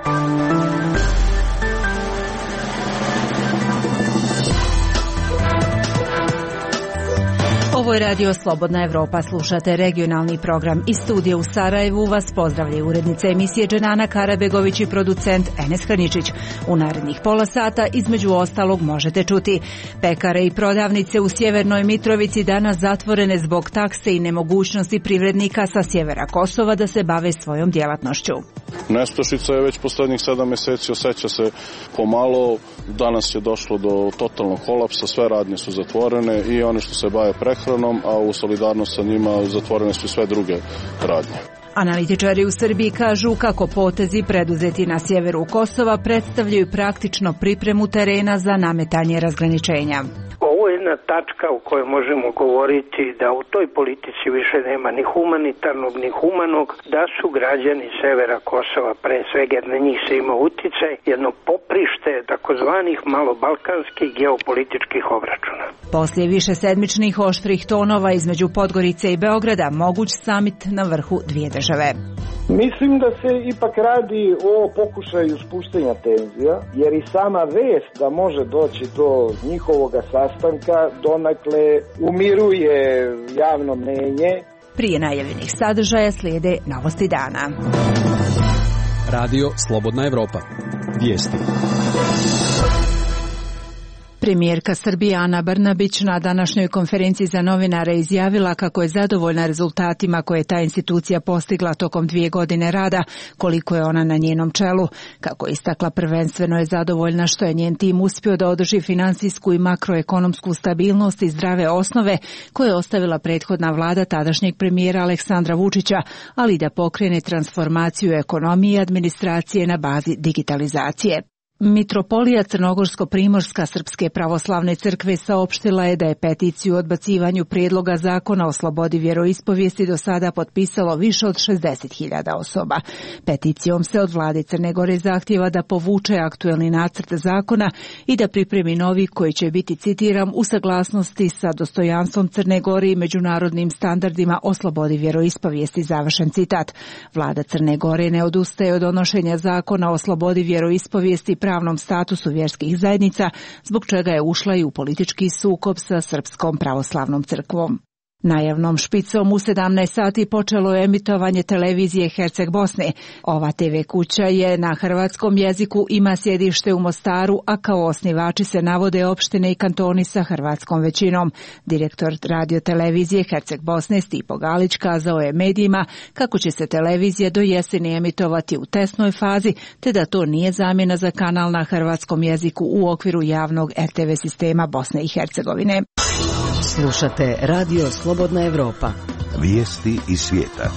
Ovo je Radio Slobodna Evropa, slušate regionalni program. Iz studija u Sarajevu vas pozdravljaju urednica emisije Dženana Karabegović i producent Enes Hraničić. U narednih pola sata između ostalog možete čuti: pekare i prodavnice u Sjevernoj Mitrovici danas zatvorene zbog takse i nemogućnosti privrednika sa sjevera Kosova da se bave svojom djelatnošću. Nestašica je već poslednjih 7 mjeseci, osjeća se pomalo. Danas je došlo do totalnog kolapsa, sve radnje su zatvorene i one što se bave prehranom, a u solidarnost sa njima zatvorene su sve druge radnje. Analitičari u Srbiji kažu kako potezi preduzeti na sjeveru Kosova predstavljaju praktično pripremu terena za nametanje razgraničenja. Ovo je jedna tačka u kojoj možemo govoriti da u toj politici više nema ni humanitarnog ni humanog, da su građani severa Kosova, pre svega na njih se ima uticaj, jedno poprište takozvanih malobalkanskih geopolitičkih obračuna. Poslije više sedmičnih oštrih tonova između Podgorice i Beograda, moguć samit na vrhu dvije države. Mislim da se ipak radi o pokušaju spuštanja tenzija, jer i sama vest da može doći do njihovog sastanka donekle umiruje javno mnenje. Prije najavljenih sadržaja slijede novosti dana. Radio Slobodna Evropa. Vijesti. Premijerka Srbije Ana Brnabić na današnjoj konferenciji za novinare izjavila kako je zadovoljna rezultatima koje je ta institucija postigla tokom 2 godine rada, koliko je ona na njenom čelu. Kako je istakla, prvenstveno je zadovoljna što je njen tim uspio da održi finansijsku i makroekonomsku stabilnost i zdrave osnove koje je ostavila prethodna vlada tadašnjeg premijera Aleksandra Vučića, ali i da pokrene transformaciju ekonomije i administracije na bazi digitalizacije. Mitropolija Crnogorsko-Primorska Srpske pravoslavne crkve saopštila je da je peticiju o odbacivanju prijedloga zakona o slobodi vjeroispovijesti do sada potpisalo više od 60.000 osoba. Peticijom se od vlade Crne Gore zahtijeva da povuče aktuelni nacrt zakona i da pripremi novi koji će biti, citiram, u saglasnosti sa dostojanstvom Crne Gore i međunarodnim standardima o slobodi vjeroispovijesti, završen citat. Vlada Crne Gore ne odustaje od donošenja zakona o slobodi vjeroispovijesti pravnom statusu vjerskih zajednica, zbog čega je ušla i u politički sukob sa Srpskom pravoslavnom crkvom. Najavnom špicom u 17 sati počelo je emitovanje televizije Herceg Bosne. Ova TV kuća je na hrvatskom jeziku, ima sjedište u Mostaru, a kao osnivači se navode opštine i kantoni sa hrvatskom većinom. Direktor radiotelevizije Herceg Bosne Stipo Galić kazao je medijima kako će se televizija do jeseni emitovati u testnoj fazi, te da to nije zamjena za kanal na hrvatskom jeziku u okviru javnog RTV sistema Bosne i Hercegovine. Slušate Radio Slobodna Evropa. Vijesti iz svijeta.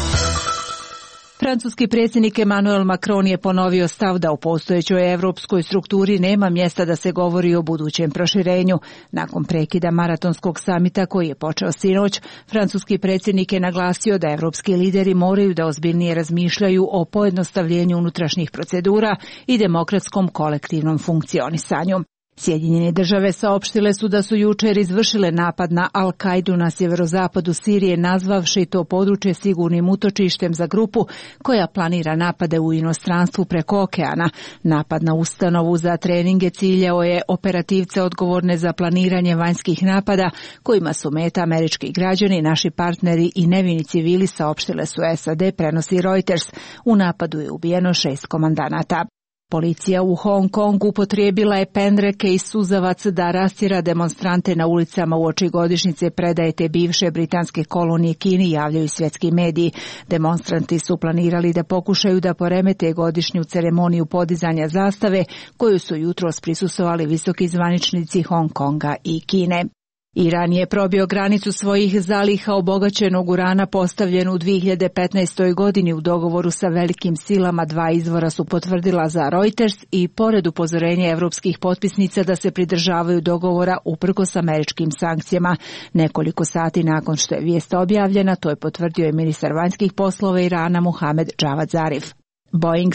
Francuski predsjednik Emmanuel Macron je ponovio stav da u postojećoj evropskoj strukturi nema mjesta da se govori o budućem proširenju. Nakon prekida maratonskog samita koji je počeo sinoć, francuski predsjednik je naglasio da evropski lideri moraju da ozbiljnije razmišljaju o pojednostavljenju unutrašnjih procedura i demokratskom kolektivnom funkcionisanju. Sjedinjene države saopštile su da su jučer izvršile napad na Al-Kaidu na sjeverozapadu Sirije, nazvavši to područje sigurnim utočištem za grupu koja planira napade u inostranstvu preko okeana. Napad na ustanovu za treninge ciljao je operativce odgovorne za planiranje vanjskih napada, kojima su meta američki građani, naši partneri i nevini civili, saopštile su SAD, prenosi Reuters. U napadu je ubijeno 6 komandanata. Policija u Hong Kongu upotrijebila je pendreke i suzavac da rastjera demonstrante na ulicama uoči godišnjice predaje te bivše britanske kolonije Kini, javljaju svjetski mediji. Demonstranti su planirali da pokušaju da poremete godišnju ceremoniju podizanja zastave, koju su jutros prisustvovali visoki zvaničnici Hong Konga i Kine. Iran je probio granicu svojih zaliha obogaćenog urana postavljenu u 2015. godini u dogovoru sa velikim silama. 2 izvora su potvrdila za Reuters i pored upozorenja evropskih potpisnica da se pridržavaju dogovora uprkos američkim sankcijama. Nekoliko sati nakon što je vijest objavljena, to je potvrdio i ministar vanjskih poslova Irana Mohamed Javad Zarif. Boeing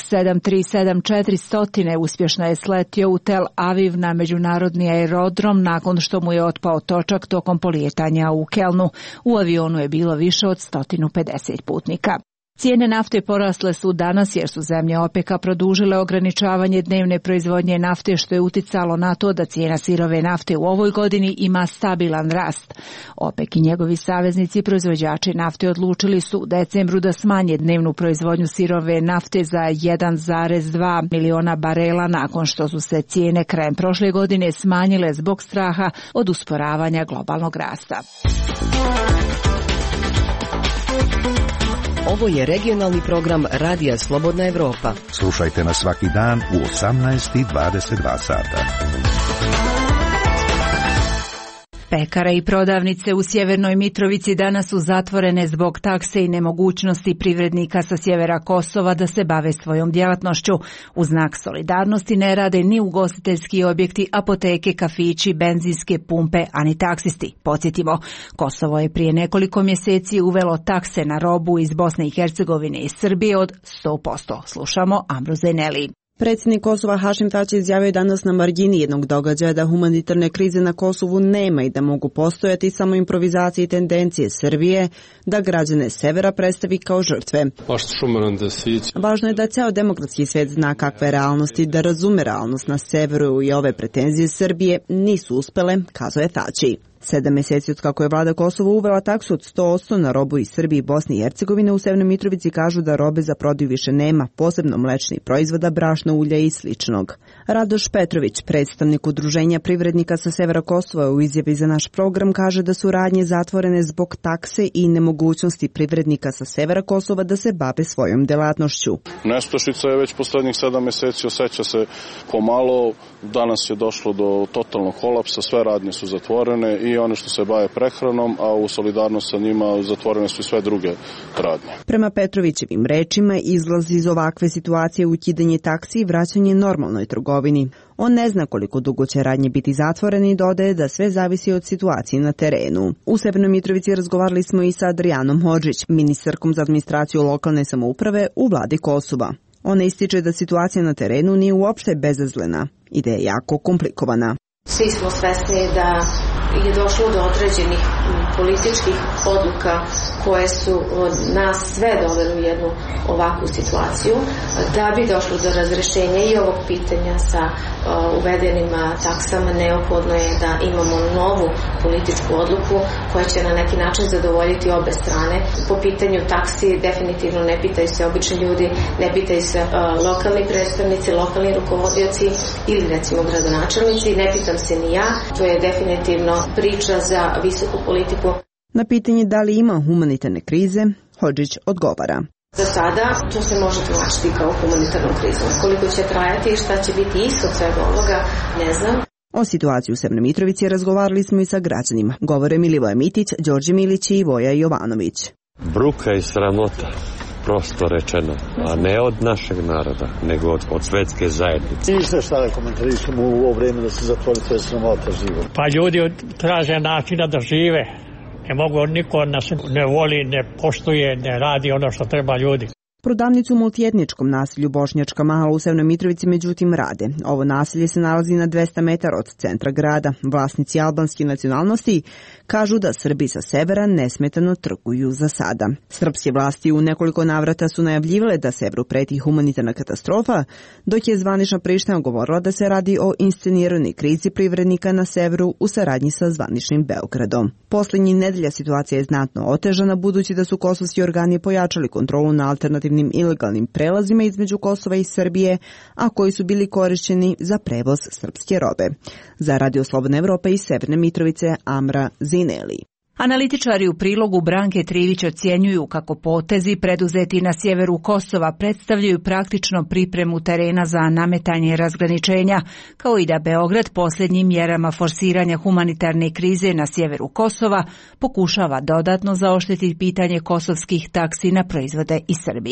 737-400 uspješno je sletio u Tel Aviv na međunarodni aerodrom nakon što mu je otpao točak tokom polijetanja u Kelnu. U avionu je bilo više od 150 putnika. Cijene nafte porasle su danas jer su zemlje OPEC-a produžile ograničavanje dnevne proizvodnje nafte, što je uticalo na to da cijena sirove nafte u ovoj godini ima stabilan rast. OPEC i njegovi saveznici proizvođači nafte odlučili su u decembru da smanje dnevnu proizvodnju sirove nafte za 1,2 miliona barela nakon što su se cijene krajem prošle godine smanjile zbog straha od usporavanja globalnog rasta. Ovo je regionalni program Radija Slobodna Evropa. Slušajte nas svaki dan u 18:22 sata. Pekare i prodavnice u Sjevernoj Mitrovici danas su zatvorene zbog takse i nemogućnosti privrednika sa sjevera Kosova da se bave svojom djelatnošću. U znak solidarnosti ne rade ni ugostiteljski objekti, apoteke, kafići, benzinske pumpe, a ni taksisti. Podsjetimo, Kosovo je prije nekoliko mjeseci uvelo takse na robu iz Bosne i Hercegovine i Srbije od 100%. Slušamo Ambroze Neli. Predsjednik Kosova Hašim Tači izjavio je danas na margini jednog događaja da humanitarne krize na Kosovu nema i da mogu postojati samo improvizacije i tendencije Srbije da građane severa predstavi kao žrtve. Važno je da ceo demokratski svijet zna kakve realnosti, da razume realnost na severu i ove pretenzije Srbije nisu uspele, kazao je Tači. 7 mjeseci od kako je vlada Kosova uvela taksu od 100% na robu iz Srbije i Bosne i Hercegovine, u Severnoj Mitrovici kažu da robe za prodaju više nema, posebno mlečnih proizvoda, brašna, ulja i sličnog. Radoš Petrović, predstavnik udruženja privrednika sa severa Kosova, u izjavi za naš program kaže da su radnje zatvorene zbog takse i nemogućnosti privrednika sa severa Kosova da se bave svojom delatnošću. Nestašica je već poslednjih 7 mjeseci, osjeća se pomalo. Danas je došlo do totalnog kolapsa, sve radnje su zatvorene i one što se bave prehranom, a u solidarnost sa njima zatvorene su i sve druge radnje. Prema Petrovićevim rečima, izlaz iz ovakve situacije je ukidanje taksi i vraćanje normalnoj trgovini. On ne zna koliko dugo će radnje biti zatvorene i dodaje da sve zavisi od situacije na terenu. U Severnoj Mitrovici razgovarali smo i sa Adrijanom Hodžić, ministarkom za administraciju lokalne samouprave u vladi Kosova. Ona ističe da situacija na terenu nije uopšte bezazlena i da je jako komplikovana. Svi smo svesni da je došlo do određenih političkih odluka koje su nas sve doveli u jednu ovakvu situaciju. Da bi došlo do razrešenja i ovog pitanja sa uvedenim taksama, neophodno je da imamo novu političku odluku koja će na neki način zadovoljiti obe strane. Po pitanju taksi definitivno ne pitaju se obični ljudi, ne pitaju se lokalni predstavnici, lokalni rukovodioci ili recimo gradonačelnici, ne pitam se ni ja. To je definitivno priča za visoku politiku. Na pitanje da li ima humanitarne krize, Hodžić odgovara. Za sada to se može tumačiti kao humanitarnu krizu. Koliko će trajati i šta će biti ishod svega ovoga, ne znam. O situaciji u Severnoj Mitrovici razgovarali smo i sa građanima. Govore Milivoje Mitić, Đorđe Milić i Voja Jovanović. Bruka i sramota, prosto rečeno, a ne od našeg naroda, nego od svetske zajednice. Ništa šta da komentarišemo u ovo vreme da se zatvori, to je sramota život. Pa ljudi traže načina da žive. Ne mogu, niko nas ne voli, ne poštuje, ne radi ono što treba ljudi. Prodavnicu u multietničkom naselju Bošnjačka Mahala u Severnoj Mitrovici međutim rade. Ovo naselje se nalazi na 200 metara od centra grada. Vlasnici albanske nacionalnosti kažu da Srbi sa severa nesmetano trguju za sada. Srpske vlasti u nekoliko navrata su najavljivale da severu preti humanitarna katastrofa, dok je zvanična Priština govorila da se radi o insceniranoj krizi privrednika na severu u saradnji sa zvaničnim Beogradom. Posljednjih nedelja situacija je znatno otežana budući da su kosovski organi pojačali kontrolu na alternativnim ilegalnim prelazima između Kosova i Srbije, a koji su bili korišćeni za prevoz srpske robe. Za Radio Slobodna Evropa iz Severne Mitrovice, Amra Zineli. Analitičari u prilogu Branke Trivić ocjenjuju kako potezi preduzeti na sjeveru Kosova predstavljaju praktično pripremu terena za nametanje razgraničenja, kao i da Beograd posljednjim mjerama forsiranja humanitarne krize na sjeveru Kosova pokušava dodatno zaoštriti pitanje kosovskih taksi na proizvode iz Srbije.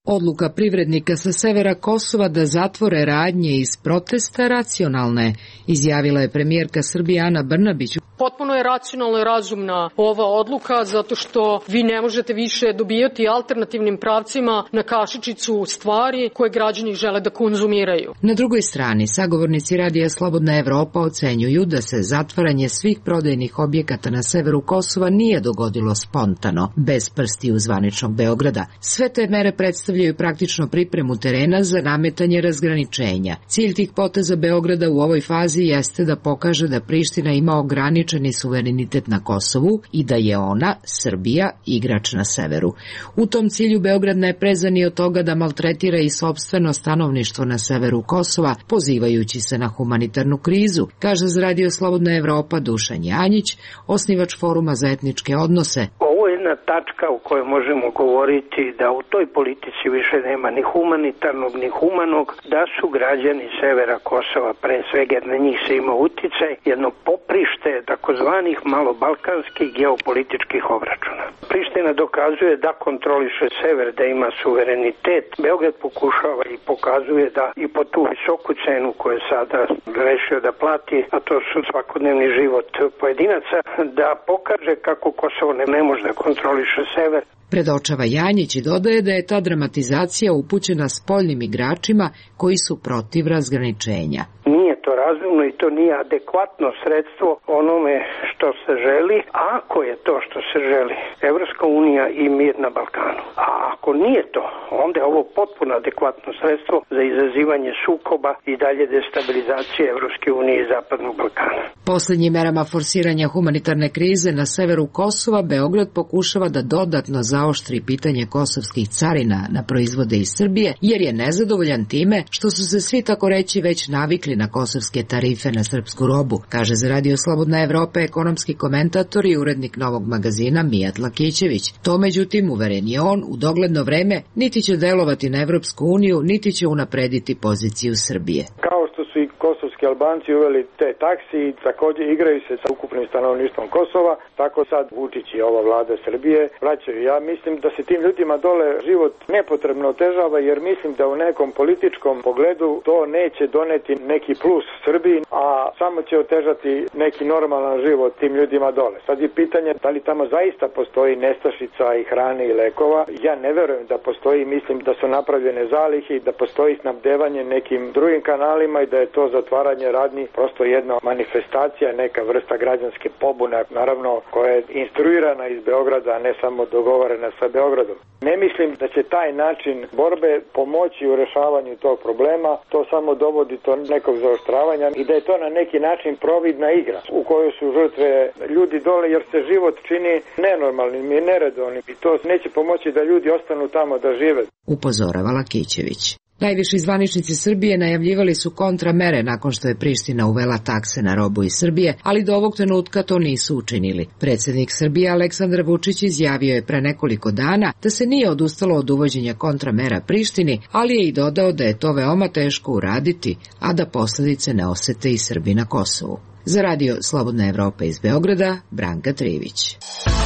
Odluka privrednika sa severa Kosova da zatvore radnje iz protesta racionalna je, izjavila je premijerka Srbije Ana Brnabić. Potpuno je racionalna i razumna ova odluka zato što vi ne možete više dobijati alternativnim pravcima na kašičicu stvari koje građani žele da konzumiraju. Na drugoj strani, sagovornici Radija Slobodna Evropa ocenjuju da se zatvaranje svih prodajnih objekata na severu Kosova nije dogodilo spontano, bez prstiju zvaničnog Beograda. Sve te mere predstavljaju praktično pripremu terena za nametanje razgraničenja. Cilj tih poteza Beograda u ovoj fazi jeste da pokaže da Priština ima ograničeni suverenitet na Kosovu i da je ona, Srbija, igrač na severu. U tom cilju Beograd ne preza ni od toga da maltretira i sopstveno stanovništvo na severu Kosova, pozivajući se na humanitarnu krizu, kaže za Radio Slobodna Evropa Dušan Janjić, osnivač Foruma za etničke odnose. Ovo je jedna tačka u kojoj možemo govoriti da u toj politici više nema ni humanitarnog ni humanog, da su građani severa Kosova, pre svega na njih se ima uticaj, jedno poprište takozvanih malobalkanskih geopolitičkih obračuna. Priština dokazuje da kontroliše sever, da ima suverenitet. Beograd pokušava i pokazuje da i po tu visoku cenu koju je sada rešio da plati, a to su svakodnevni život pojedinaca, da pokaže kako Kosovo ne može da kontroliše sever. Predočava Janjić i dodaje da je ta dramatizacija upućena spoljnim igračima koji su protiv razgraničenja. Nije to razumno i to nije adekvatno sredstvo onome što se želi, a ako je to što se želi, Evropska unija i mir na Balkanu. A ako nije to, onda je ovo potpuno adekvatno sredstvo za izazivanje sukoba i dalje destabilizacije Evropske unije i Zapadnog Balkana. Poslednjim merama forsiranja humanitarne krize na severu Kosova, Beograd pokušava da dodatno zaoštri pitanje kosovskih carina na proizvode iz Srbije, jer je nezadovoljan time što su se svi tako reći već navikli na kosovske tarife na srpsku robu, kaže za Radio Slobodna Evropa ekonomski komentator i urednik Novog magazina Mijat Lakićević. To međutim, uveren je on, u dogledno vreme niti će delovati na Evropsku uniju, niti će unaprediti poziciju Srbije. Kao što su i kosovski Albanci uveli te taksi i također igraju se sa ukupnim stanovništvom Kosova, tako sad Vučić i ova vlada Srbije vraćaju. Ja mislim da se tim ljudima dole život nepotrebno otežava, jer mislim da u nekom političkom pogledu to neće doneti neki plus Srbiji, a samo će otežati neki normalan život tim ljudima dole. Sad je pitanje da li tamo zaista postoji nestašica i hrane i lekova. Ja ne verujem da postoji, mislim da su napravljene zalihe i da postoji snabdevanje nekim drugim kanalima i da je to zatvaranje radnji prosto jedna manifestacija, neka vrsta građanske pobune, naravno koja je instruirana iz Beograda, a ne samo dogovorena sa Beogradom. Ne mislim da će taj način borbe pomoći u rešavanju tog problema, to samo dovodi do nekog zaoštravanja i da je to na neki način providna igra u kojoj su žrtve ljudi dole, jer se život čini nenormalnim i neredovnim i to neće pomoći da ljudi ostanu tamo da žive. Upozorava Lakićević. Najviši zvaničnici Srbije najavljivali su kontramere nakon što je Priština uvela takse na robu iz Srbije, ali do ovog trenutka to nisu učinili. Predsjednik Srbije Aleksandar Vučić izjavio je pre nekoliko dana da se nije odustalo od uvođenja kontramera Prištini, ali je i dodao da je to veoma teško uraditi, a da posljedice ne osete i Srbi na Kosovu. Za Radio Slobodna Evropa iz Beograda, Branka Trivić.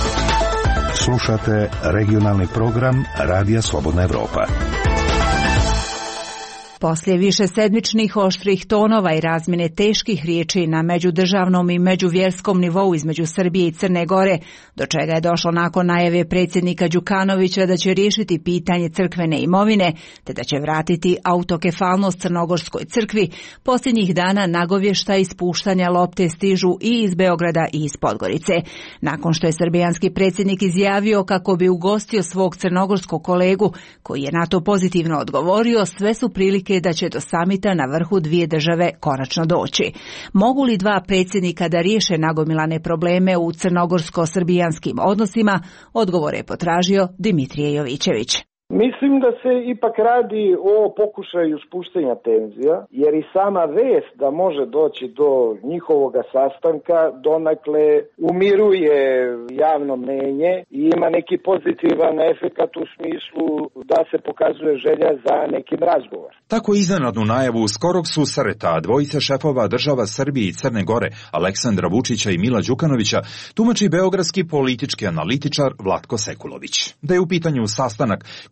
Slušate regionalni program Radija Slobodna Evropa. Poslije višesedmičnih oštrih tonova i razmjene teških riječi na međudržavnom i međuvjerskom nivou između Srbije i Crne Gore, do čega je došlo nakon najave predsjednika Đukanovića da će riješiti pitanje crkvene imovine, te da će vratiti autokefalnost Crnogorskoj crkvi, posljednjih dana nagovješta ispuštanja lopte stižu i iz Beograda i iz Podgorice. Nakon što je srbijanski predsjednik izjavio kako bi ugostio svog crnogorskog kolegu, koji je na to pozitivno odgovorio, sve su prilike da će do samita na vrhu dvije države konačno doći. Mogu li dva predsjednika da riješe nagomilane probleme u crnogorsko-srbijanskim odnosima? Odgovor je potražio Dimitrije Jovićević. Mislim da se ipak radi o pokušaju spuštanja tenzija, jer i sama vest da može doći do njihovog sastanka donekle umiruje javno mnenje i ima neki pozitivan efekat u smislu da se pokazuje želja za nekim razgovor. Tako iznenadnu najavu skorog susreta dvojice šefova država Srbije i Crne Gore, Aleksandra Vučića i Mila Đukanovića, tumači beogradski politički analitičar Vlatko Sekulović. Da je u pitanju sastanak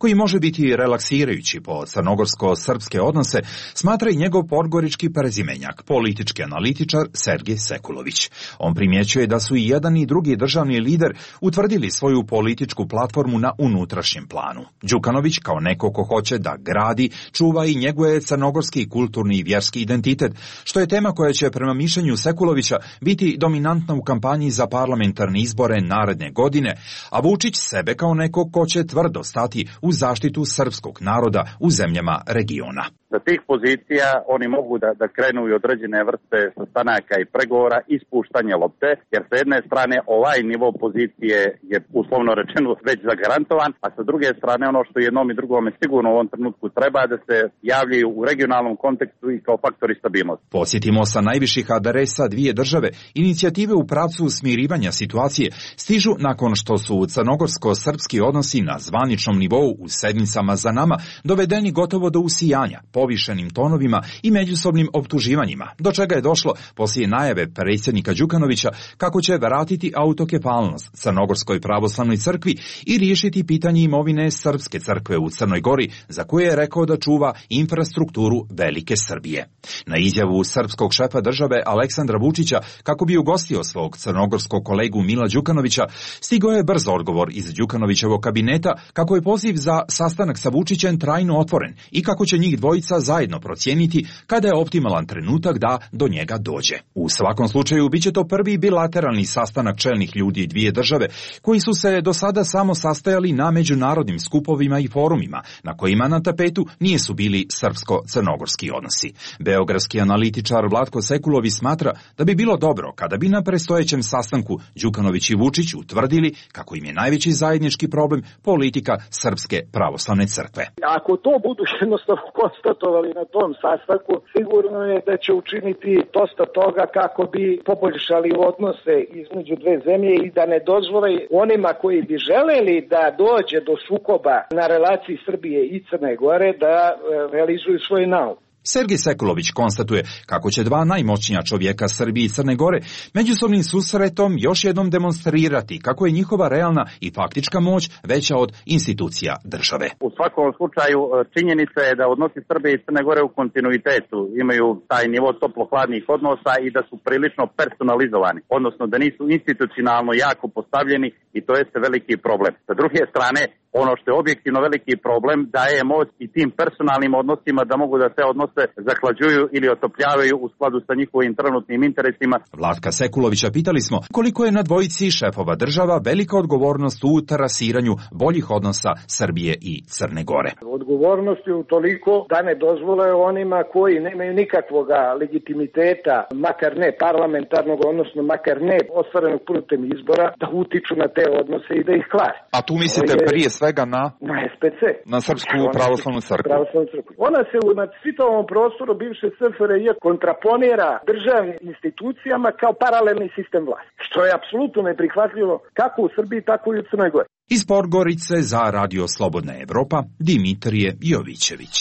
koji može biti relaksirajući po crnogorsko-srpske odnose, smatra i njegov podgorički prezimenjak, politički analitičar Sergej Sekulović. On primjećuje da su i jedan i drugi državni lider utvrdili svoju političku platformu na unutrašnjem planu. Đukanović, kao neko ko hoće da gradi, čuva i njeguje crnogorski kulturni i vjerski identitet, što je tema koja će prema mišljenju Sekulovića biti dominantna u kampanji za parlamentarne izbore naredne godine, a Vučić sebe kao neko ko će tvrdo stati u zaštitu srpskog naroda u zemljama regiona. Za tih pozicija oni mogu da krenu i određene vrste sastanaka i pregovora i spuštanja lopte, jer sa jedne strane ovaj nivo pozicije je uslovno rečeno već zagarantovan, a sa druge strane ono što jednom i drugome sigurno u ovom trenutku treba da se javljaju u regionalnom kontekstu i kao faktori stabilnosti. Podsjetimo, sa najviših adresa dvije države, inicijative u pravcu smirivanja situacije stižu nakon što su crnogorsko-srpski odnosi na zvaničnom nivou u sedmicama za nama dovedeni gotovo do usijanja, povišenim tonovima i međusobnim optuživanjima, do čega je došlo poslije najave predsjednika Đukanovića kako će vratiti autokefalnost Crnogorskoj pravoslavnoj crkvi i riješiti pitanje imovine Srpske crkve u Crnoj Gori, za koje je rekao da čuva infrastrukturu Velike Srbije. Na izjavu srpskog šefa države Aleksandra Vučića kako bi ugostio svog crnogorskog kolegu Mila Đukanovića, stigao je brz odgovor iz Đukanovićevog kabineta kako je poziv za sastanak sa Vučićem trajno otvoren i kako će njih dvojica zajedno procijeniti kada je optimalan trenutak da do njega dođe. U svakom slučaju biće to prvi bilateralni sastanak čelnih ljudi dvije države koji su se do sada samo sastajali na međunarodnim skupovima i forumima na kojima na tapetu nisu bili srpsko-crnogorski odnosi. Beogradski analitičar Vlatko Sekulović smatra da bi bilo dobro kada bi na predstojećem sastanku Đukanović i Vučić utvrdili kako im je najveći zajednički problem politika Srpske pravoslavne crkve. Ako to budu jednostavno konstatovali na tom sastanku, sigurno je da će učiniti dosta toga kako bi poboljšali odnose između dve zemlje i da ne dozvole onima koji bi želeli da dođe do sukoba na relaciji Srbije i Crne Gore da realizuju svoj naum. Sergej Sekulović konstatuje kako će dva najmoćnija čovjeka Srbije i Crne Gore međusobnim susretom još jednom demonstrirati kako je njihova realna i faktička moć veća od institucija države. U svakom slučaju činjenica je da odnosi Srbije i Crne Gore u kontinuitetu imaju taj nivo toplo-hladnih odnosa i da su prilično personalizovani, odnosno da nisu institucionalno jako postavljeni i to jeste veliki problem. Sa druge strane, ono što je objektivno veliki problem daje moć i tim personalnim odnosima da mogu da se odnose zahlađuju ili otopljavaju u skladu sa njihovim trenutnim interesima. Vlatka Sekulovića pitali smo koliko je na dvojici šefova država velika odgovornost u trasiranju boljih odnosa Srbije i Crne Gore. Odgovornost je utoliko da ne dozvole onima koji nemaju nikakvog legitimiteta, makar ne parlamentarnog, odnosno makar ne ostvarenog putem izbora, da utiču na te odnose i da ih kvare. A tu mislite prije svega na SPC, na Srpsku pravoslavnu crkvu. Ona se na čitavom prostoru bivše SFRJ kontraponira državnim institucijama kao paralelni sistem vlasti, što je apsolutno neprihvatljivo kako u Srbiji, tako i u Crnoj Gori. Iz Podgorice za Radio Slobodna Evropa, Dimitrije Jovićević.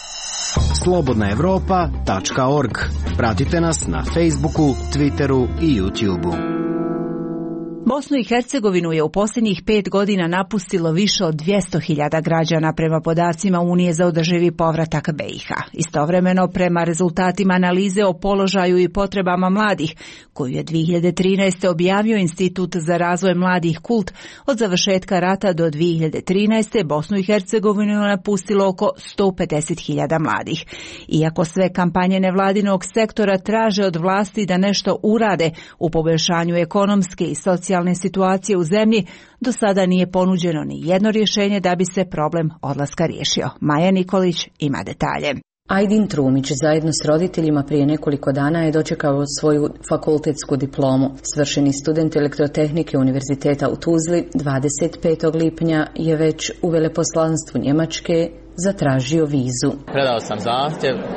slobodnaevropa.org. Pratite nas na Facebooku, Twitteru i YouTubeu. Bosnu i Hercegovinu je u posljednjih 5 godina napustilo više od 200.000 građana prema podacima Unije za održivi povratak BiH. Istovremeno, prema rezultatima analize o položaju i potrebama mladih, koju je 2013. objavio Institut za razvoj mladih KULT, od završetka rata do 2013. Bosnu i Hercegovinu je napustilo oko 150.000 mladih. Iako sve kampanje nevladinog sektora traže od vlasti da nešto urade u poboljšanju ekonomske i socijalne situacije u zemlji, do sada nije ponuđeno ni jedno rješenje da bi se problem odlaska riješio. Maja Nikolić ima detalje. Ajdin Trumić zajedno s roditeljima prije nekoliko dana je dočekao svoju fakultetsku diplomu. Svršeni student elektrotehnike Univerziteta u Tuzli 25. lipnja je već u veleposlanstvu Njemačke zatražio vizu. Predao sam zahtjev,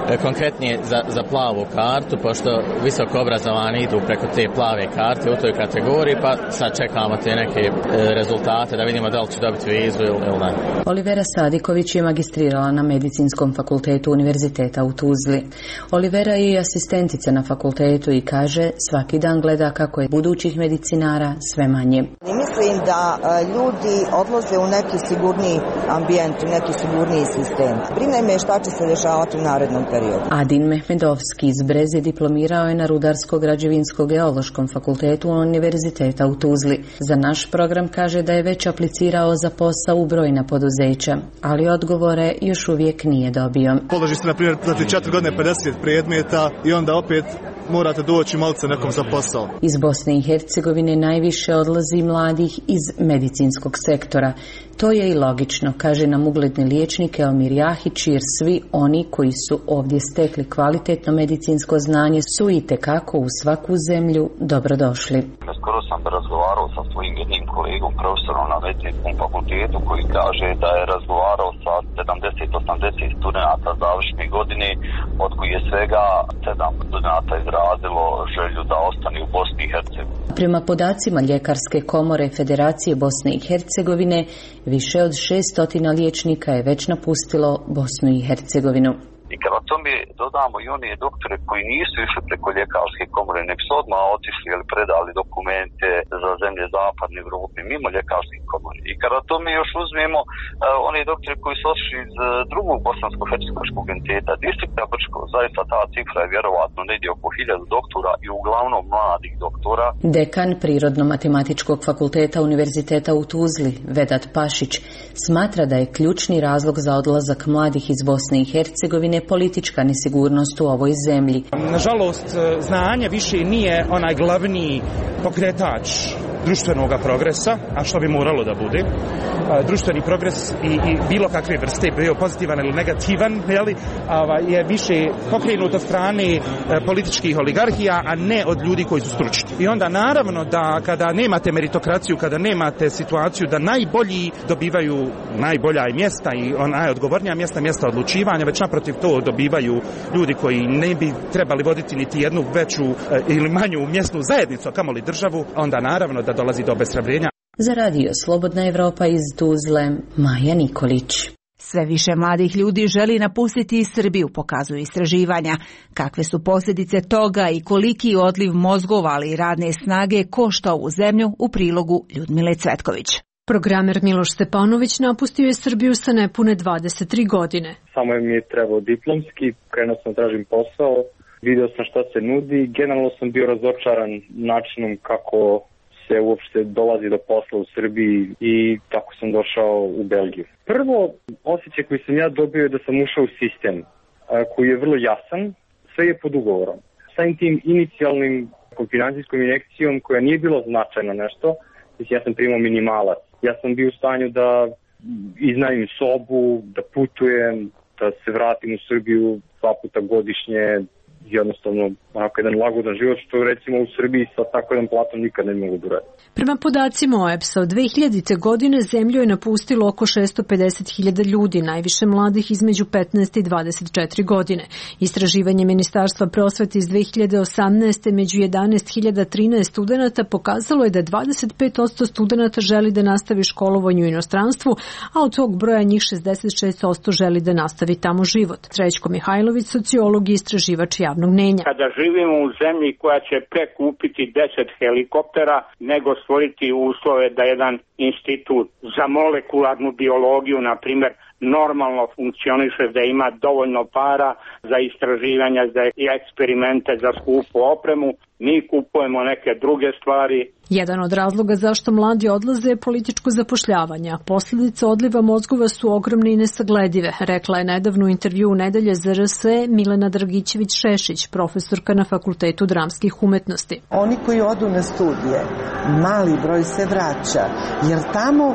konkretnije za plavu kartu, pošto visoko obrazovani idu preko te plave karte u toj kategoriji, pa sad čekamo te neke rezultate da vidimo da li će dobiti vizu ili ne. Olivera Sadiković je magistrirala na Medicinskom fakultetu Univerziteta u Tuzli. Olivera je i asistentica na fakultetu i kaže svaki dan gleda kako je budućih medicinara sve manje. Mislim da ljudi odlaze u neki sigurniji ambijent, u neki sigurniji sistem. Brine me šta će se dešavati u narednom periodu. Adin Mehmedovski iz Breze diplomirao je na Rudarsko-građevinsko-geološkom fakultetu Univerziteta u Tuzli. Za naš program kaže da je već aplicirao za posao u brojna poduzeća, ali odgovore još uvijek nije dobio. Položi se, na primjer, za 4 godine 50 predmeta i onda opet morate doći malce nekom za posao. Iz Bosne i Hercegovine najviše odlazi mladih iz medicinskog sektora. To je i logično, kaže nam ugledni liječnik Elmir Jahić, jer svi oni koji su ovdje stekli kvalitetno medicinsko znanje su itekako u svaku zemlju dobrodošli. Skoro sam razgovarao sa svojim jednim kolegom, profesorom na medicinskom fakultetu, koji kaže da je razgovarao sa 70-80 studenta završne godine, od koji je svega 7 studenta izrazilo želju da ostane u Bosni i Hercegovini. Prema podacima Ljekarske komore Federacije Bosne i Hercegovine, više od 600 liječnika je već napustilo Bosnu i Hercegovinu. I kada tome dodamo i one doktore koji nisu išli preko Ljekarske komore, nek su odmah otišli ili predali dokumente za zemlje zapadne Evrope mimo Ljekarske komore. I kada tome još uzmemo one doktore koji su otišli iz drugog bosansko-hercegovačkog entiteta, distrikta Brčko, zaista ta cifra je vjerovatno negdje oko 1000 doktora i uglavnom mladih doktora. Dekan Prirodno-matematičkog fakulteta Univerziteta u Tuzli, Vedat Pašić, smatra da je ključni razlog za odlazak mladih iz Bosne i Hercegovine politička nesigurnost u ovoj zemlji. Nažalost, znanje više nije onaj glavni pokretač društvenog progresa, a što bi moralo da bude. Društveni progres i bilo kakve vrste, bio pozitivan ili negativan, je više pokrenut od strane političkih oligarhija, a ne od ljudi koji su stručni. I onda naravno da kada nemate meritokraciju, kada nemate situaciju da najbolji dobivaju najbolja mjesta i najodgovornija mjesta odlučivanja, već naprotiv to dobivaju ljudi koji ne bi trebali voditi niti jednu veću ili manju mjesnu zajednicu, a kamoli državu, onda naravno da dolazi do obeshrabrenja. Za radio Slobodna Evropa iz Tuzle, Maja Nikolić. Sve više mladih ljudi želi napustiti Srbiju, pokazuju istraživanja. Kakve su posljedice toga i koliki odliv mozgova, ali i radne snage košta ovu zemlju, u prilogu Ljudmile Cvetković. Programer Miloš Stepanović napustio je Srbiju sa nepune 23 godine. Samo mi je trebao diplomski, krenuo sam tražim posao, vidio sam šta se nudi, generalno sam bio razočaran načinom kako se uopšte dolazi do posla u Srbiji i tako sam došao u Belgiju. Prvo, osjećaj koji sam ja dobio je da sam ušao u sistem koji je vrlo jasan, sve je pod ugovorom. Samim tim inicijalnim financijskom injekcijom koja nije bilo značajno nešto, ja sam primao minimalac. Ja sam bio u stanju da iznajmim sobu, da putujem, da se vratim u Srbiju 2 puta godišnje, jednostavno onako jedan lagodan život, što recimo u Srbiji sa tako jedan platom nikad ne mogu da radim. Prema podacima OEBS-a, od 2000. godine zemlju je napustilo oko 650.000 ljudi, najviše mladih između 15 i 24 godine. Istraživanje Ministarstva prosvete iz 2018. među 11.013 studenata pokazalo je da 25% studenata želi da nastavi školovanje u inostranstvu, a od tog broja njih 66% želi da nastavi tamo život. Srećko Mihajlović, sociolog i istraživač javnog mnenja. Kada živimo u zemlji koja će prekupiti 10 helikoptera, nego stvoriti uslove da jedan institut za molekularnu biologiju, na primjer, normalno funkcioniše, da ima dovoljno para za istraživanja, za eksperimente, za skupu opremu, mi kupujemo neke druge stvari. Jedan od razloga zašto mladi odlaze je političko zapošljavanje, a posljedice odliva mozgova su ogromne i nesagledive, rekla je nedavno u intervju u Nedelje za RS Milena Dragićević-Šešić, profesorka na Fakultetu dramskih umetnosti. Oni koji odu na studije, mali broj se vraća, jer tamo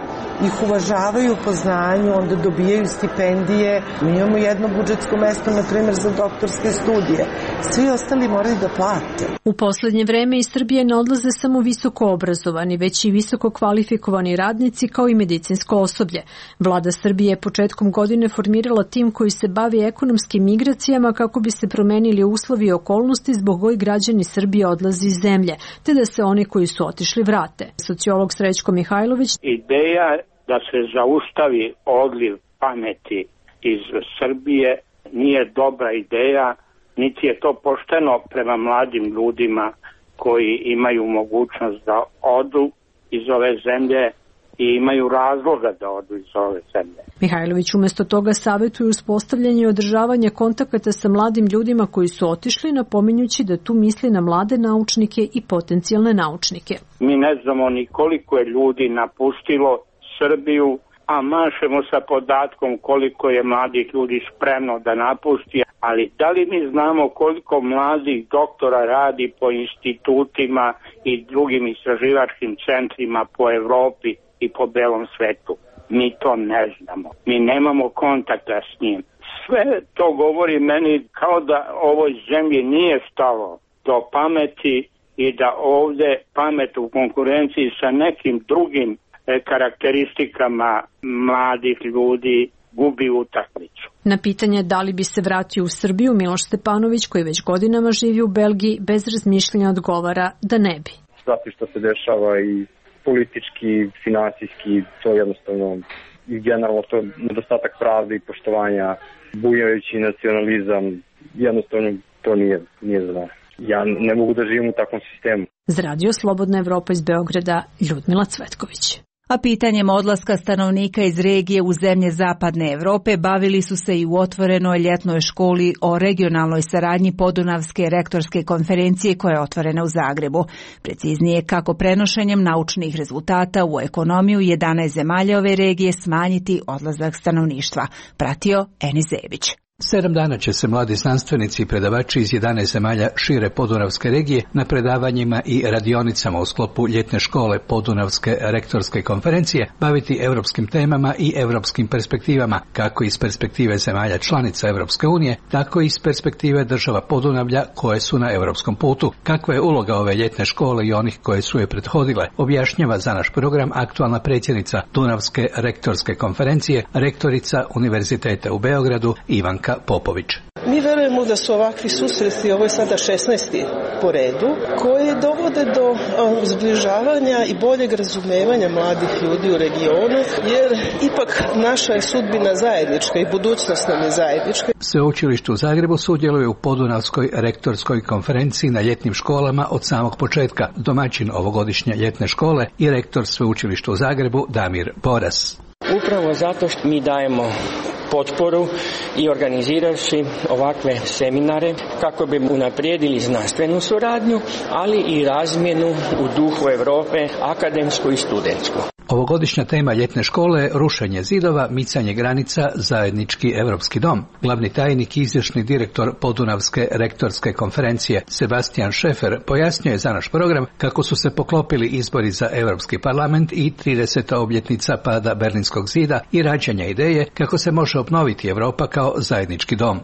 ih uvažavaju po znanju, onda dobijaju stipendije. Mi imamo jedno budžetsko mesto, na primjer, za doktorske studije. Svi ostali moraju da plate. U poslednje vreme iz Srbije ne odlaze samo visoko obrazovani, već i visoko kvalifikovani radnici kao i medicinsko osoblje. Vlada Srbije je početkom godine formirala tim koji se bavi ekonomskim migracijama kako bi se promenili uslovi i okolnosti zbog kojih građani Srbije odlaze iz zemlje, te da se oni koji su otišli vrate. Sociolog Srećko Mihajlović: Ideja da se zaustavi odliv pameti iz Srbije nije dobra ideja, niti je to pošteno prema mladim ljudima koji imaju mogućnost da odu iz ove zemlje i imaju razloga da odu iz ove zemlje. Mihajlović umesto toga savjetuje uspostavljanje i održavanje kontakata sa mladim ljudima koji su otišli, napominjući da tu misli na mlade naučnike i potencijalne naučnike. Mi ne znamo ni koliko je ljudi napustilo Srbiju, a mašemo sa podatkom koliko je mladih ljudi spremno da napusti, ali da li mi znamo koliko mladih doktora radi po institutima i drugim istraživačkim centrima po Evropi i po belom svetu? Mi to ne znamo. Mi nemamo kontakta s njim. Sve to govori meni kao da ovoj zemlji nije stalo do pameti i da ovde pamet u konkurenciji sa nekim drugim karakteristikama mladih ljudi gubi utakmicu. Na pitanje da li bi se vratio u Srbiju, Miloš Stepanović, koji već godinama živi u Belgiji, bez razmišljanja odgovara da ne bi. Zato što se dešava i politički, finansijski, to jednostavno i generalno to nedostatak pravde i poštovanja, bujajući nacionalizam, jednostavno to nije za nas. Ja ne mogu da živim u takvom sistemu. Za Radio Slobodna Evropa iz Beograda, Ljudmila Cvetković. A pitanjem odlaska stanovnika iz regije u zemlje Zapadne Evrope bavili su se i u otvorenoj ljetnoj školi o regionalnoj saradnji Podunavske rektorske konferencije koja je otvorena u Zagrebu. Preciznije, kako prenošenjem naučnih rezultata u ekonomiju 11 zemalja ove regije smanjiti odlazak stanovništva. Pratio Enis Zebić. 7 dana će se mladi znanstvenici i predavači iz 11 zemalja šire Podunavske regije na predavanjima i radionicama u sklopu ljetne škole Podunavske rektorske konferencije baviti europskim temama i europskim perspektivama, kako iz perspektive zemalja članica Europske unije, tako i iz perspektive država Podunavlja koje su na europskom putu. Kakva je uloga ove ljetne škole i onih koje su je prethodile, objašnjava za naš program aktualna predsjednica Dunavske rektorske konferencije, rektorica Univerziteta u Beogradu Ivanka Popović. Mi verujemo da su ovakvi susreti, ovo je sada 16. po redu, koji dovode do zbližavanja i boljeg razumevanja mladih ljudi u regionu, jer ipak naša je sudbina zajednička i budućnost nam je zajednička. Sveučilište u Zagrebu sudjeluje u Podunavskoj rektorskoj konferenciji na ljetnim školama od samog početka. Domaćin ovogodišnje ljetne škole i rektor Sveučilišta u Zagrebu Damir Boras. Upravo zato što mi dajemo potporu i organizirajući ovakve seminare kako bi unaprijedili znanstvenu suradnju, ali i razmjenu u duhu Europe, akademsku i studentsku. Ovogodišnja tema ljetne škole je rušenje zidova, micanje granica, zajednički evropski dom. Glavni tajnik i izvršni direktor Podunavske rektorske konferencije Sebastian Šefer pojasnio je za naš program kako su se poklopili izbori za Europski parlament i 30. obljetnica pada Berlinskog zida i rađanja ideje kako se može obnoviti Europa kao zajednički dom.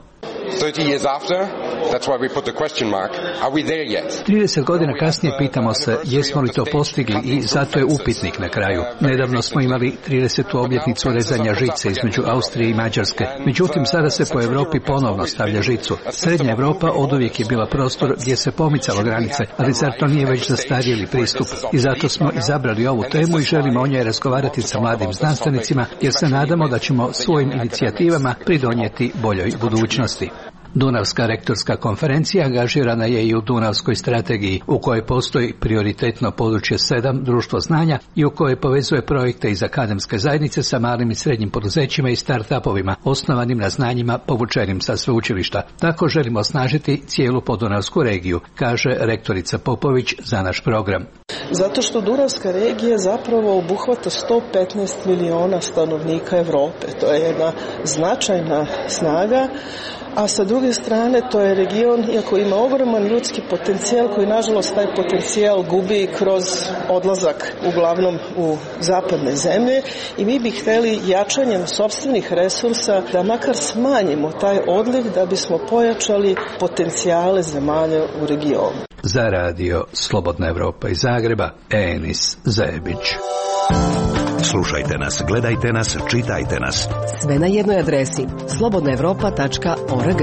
30 godina kasnije pitamo se jesmo li to postigli i zato je upitnik na kraju. Nedavno smo imali 30. obljetnicu rezanja žice između Austrije i Mađarske. Međutim, sada se po Europi ponovno stavlja žicu. Srednja Europa oduvijek je bila prostor gdje se pomicalo granice, ali zar to nije već zastarjeli pristup? I zato smo izabrali ovu temu i želimo o njoj razgovarati sa mladim znanstvenicima, jer se nadamo da ćemo svojim inicijativama pridonijeti boljoj budućnosti. Dunavska rektorska konferencija angažirana je i u Dunavskoj strategiji, u kojoj postoji prioritetno područje 7, društvo znanja, i u kojoj povezuje projekte iz akademske zajednice sa malim i srednjim poduzećima i start-upovima, osnovanim na znanjima povučenim sa sveučilišta. Tako želimo osnažiti cijelu Podunavsku regiju, kaže rektorica Popović za naš program. Zato što Dunavska regija zapravo obuhvata 115 miliona stanovnika Evrope. To je jedna značajna snaga, a sa druge strane to je region, iako ima ogroman ljudski potencijal, koji nažalost taj potencijal gubi kroz odlazak uglavnom u zapadne zemlje, i mi bi hteli jačanjem sopstvenih resursa da makar smanjimo taj odliv da bismo pojačali potencijale zemalja u regionu. Za radio Slobodna Evropa iz Zagreba, Enis Zajebić. Slušajte nas, gledajte nas, čitajte nas. Sve na jednoj adresi slobodnaevropa.org.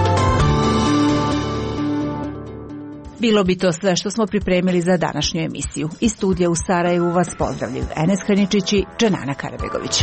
Bilo bi to sve što smo pripremili za današnju emisiju. Iz studija u Sarajevu vas pozdravljaju Enes Hraničić i Dženana Karabegović.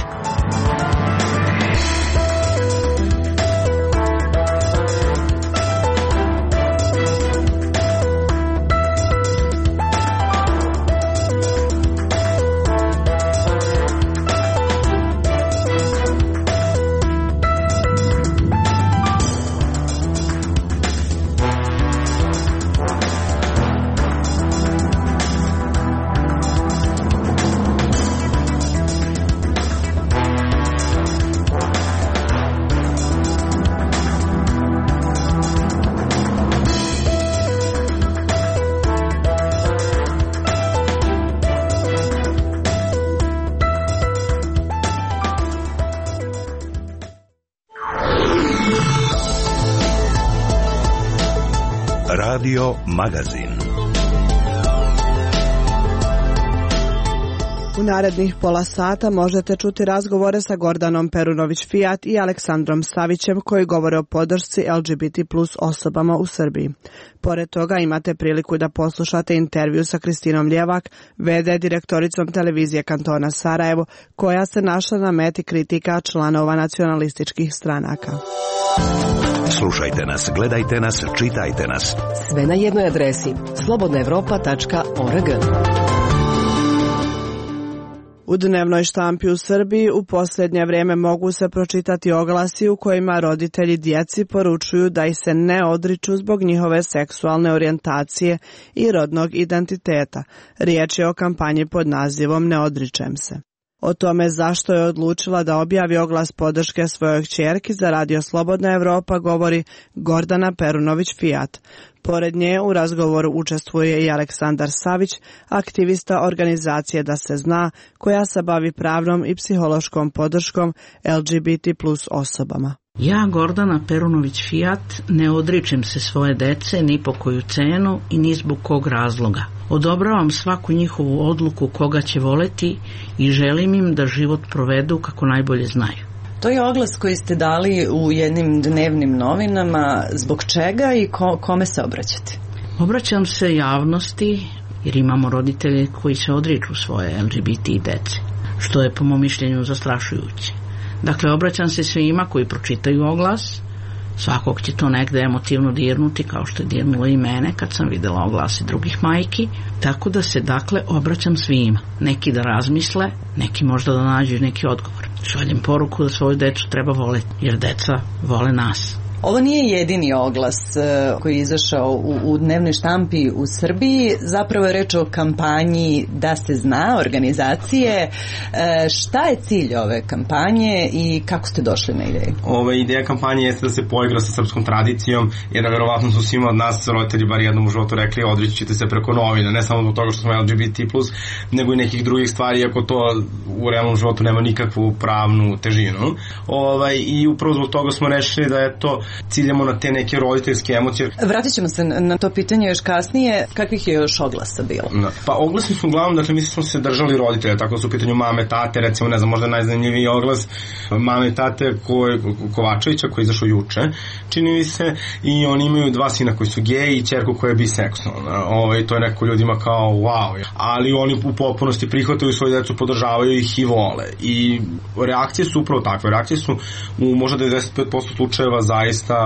Radio Magazin. U narednih pola sata možete čuti razgovore sa Gordanom Perunović-Fijat i Aleksandrom Savićem koji govore o podršci LGBT plus osobama u Srbiji. Pored toga imate priliku da poslušate intervju sa Kristinom Ljevak, v.d. direktoricom televizije kantona Sarajevo, koja se našla na meti kritika članova nacionalističkih stranaka. Slušajte nas, gledajte nas, čitajte nas. Sve na jednoj adresi slobodnaevropa.org. U dnevnoj štampi u Srbiji u posljednje vrijeme mogu se pročitati oglasi u kojima roditelji djeci poručuju da ih se ne odriču zbog njihove seksualne orijentacije i rodnog identiteta. Riječ je o kampanji pod nazivom Ne odričem se. O tome zašto je odlučila da objavi oglas podrške svojoj kćerki za radio Slobodna Evropa govori Gordana Perunović-Fijat. Pored nje u razgovoru učestvuje i Aleksandar Savić, aktivista organizacije Da se zna, koja se bavi pravnom i psihološkom podrškom LGBT plus osobama. Ja, Gordana Perunović-Fijat, ne odričem se svoje dece ni po koju cenu i ni zbog kog razloga. Odobravam svaku njihovu odluku koga će voleti i želim im da život provedu kako najbolje znaju. To je oglas koji ste dali u jednim dnevnim novinama. Zbog čega i kome se obraćate? Obraćam se javnosti jer imamo roditelje koji se odriču svoje LGBT dece, što je po mom mišljenju zastrašujuće. Dakle, obraćam se svima koji pročitaju oglas, svakog će to negde emotivno dirnuti, kao što je dirnulo i mene kad sam videla oglase drugih majki, tako da se, dakle, obraćam svima. Neki da razmisle, neki možda da nađu neki odgovor. Šaljem poruku da svoju decu treba voleti, jer deca vole nas. Ovo nije jedini oglas koji je izašao u dnevnoj štampi u Srbiji. Zapravo je reč o kampanji Da se zna, organizacije. Šta je cilj ove kampanje i kako ste došli na ideju? Ideja kampanje jeste da se poigra sa srpskom tradicijom, jer verovatno su svima od nas roditelji bar jednom u životu rekli odreći ćete se preko novina, ne samo zbog toga što smo LGBT+, nego i nekih drugih stvari, iako to u realnom životu nema nikakvu pravnu težinu. I upravo zbog toga smo rešili da je to ciljamo na te neke roditeljske emocije. Vratit ćemo se na to pitanje još kasnije. Kakvih je još oglasa bilo? Pa oglasi su uglavnom, dakle, mi smo se držali roditelja, tako su u pitanju mame, tate, recimo, ne znam, možda najzanimljiviji oglas mame i tate Kovačevića koji je izašao juče, čini mi se, i oni imaju 2 sina koji su geji i ćerku koja je biseksualna. To je neko ljudima kao wow, ali oni u potpunosti prihvataju svoju decu, podržavaju ih i vole. I reakcije su upravo takve. Reakcije su u možda 95% slučajeva zaista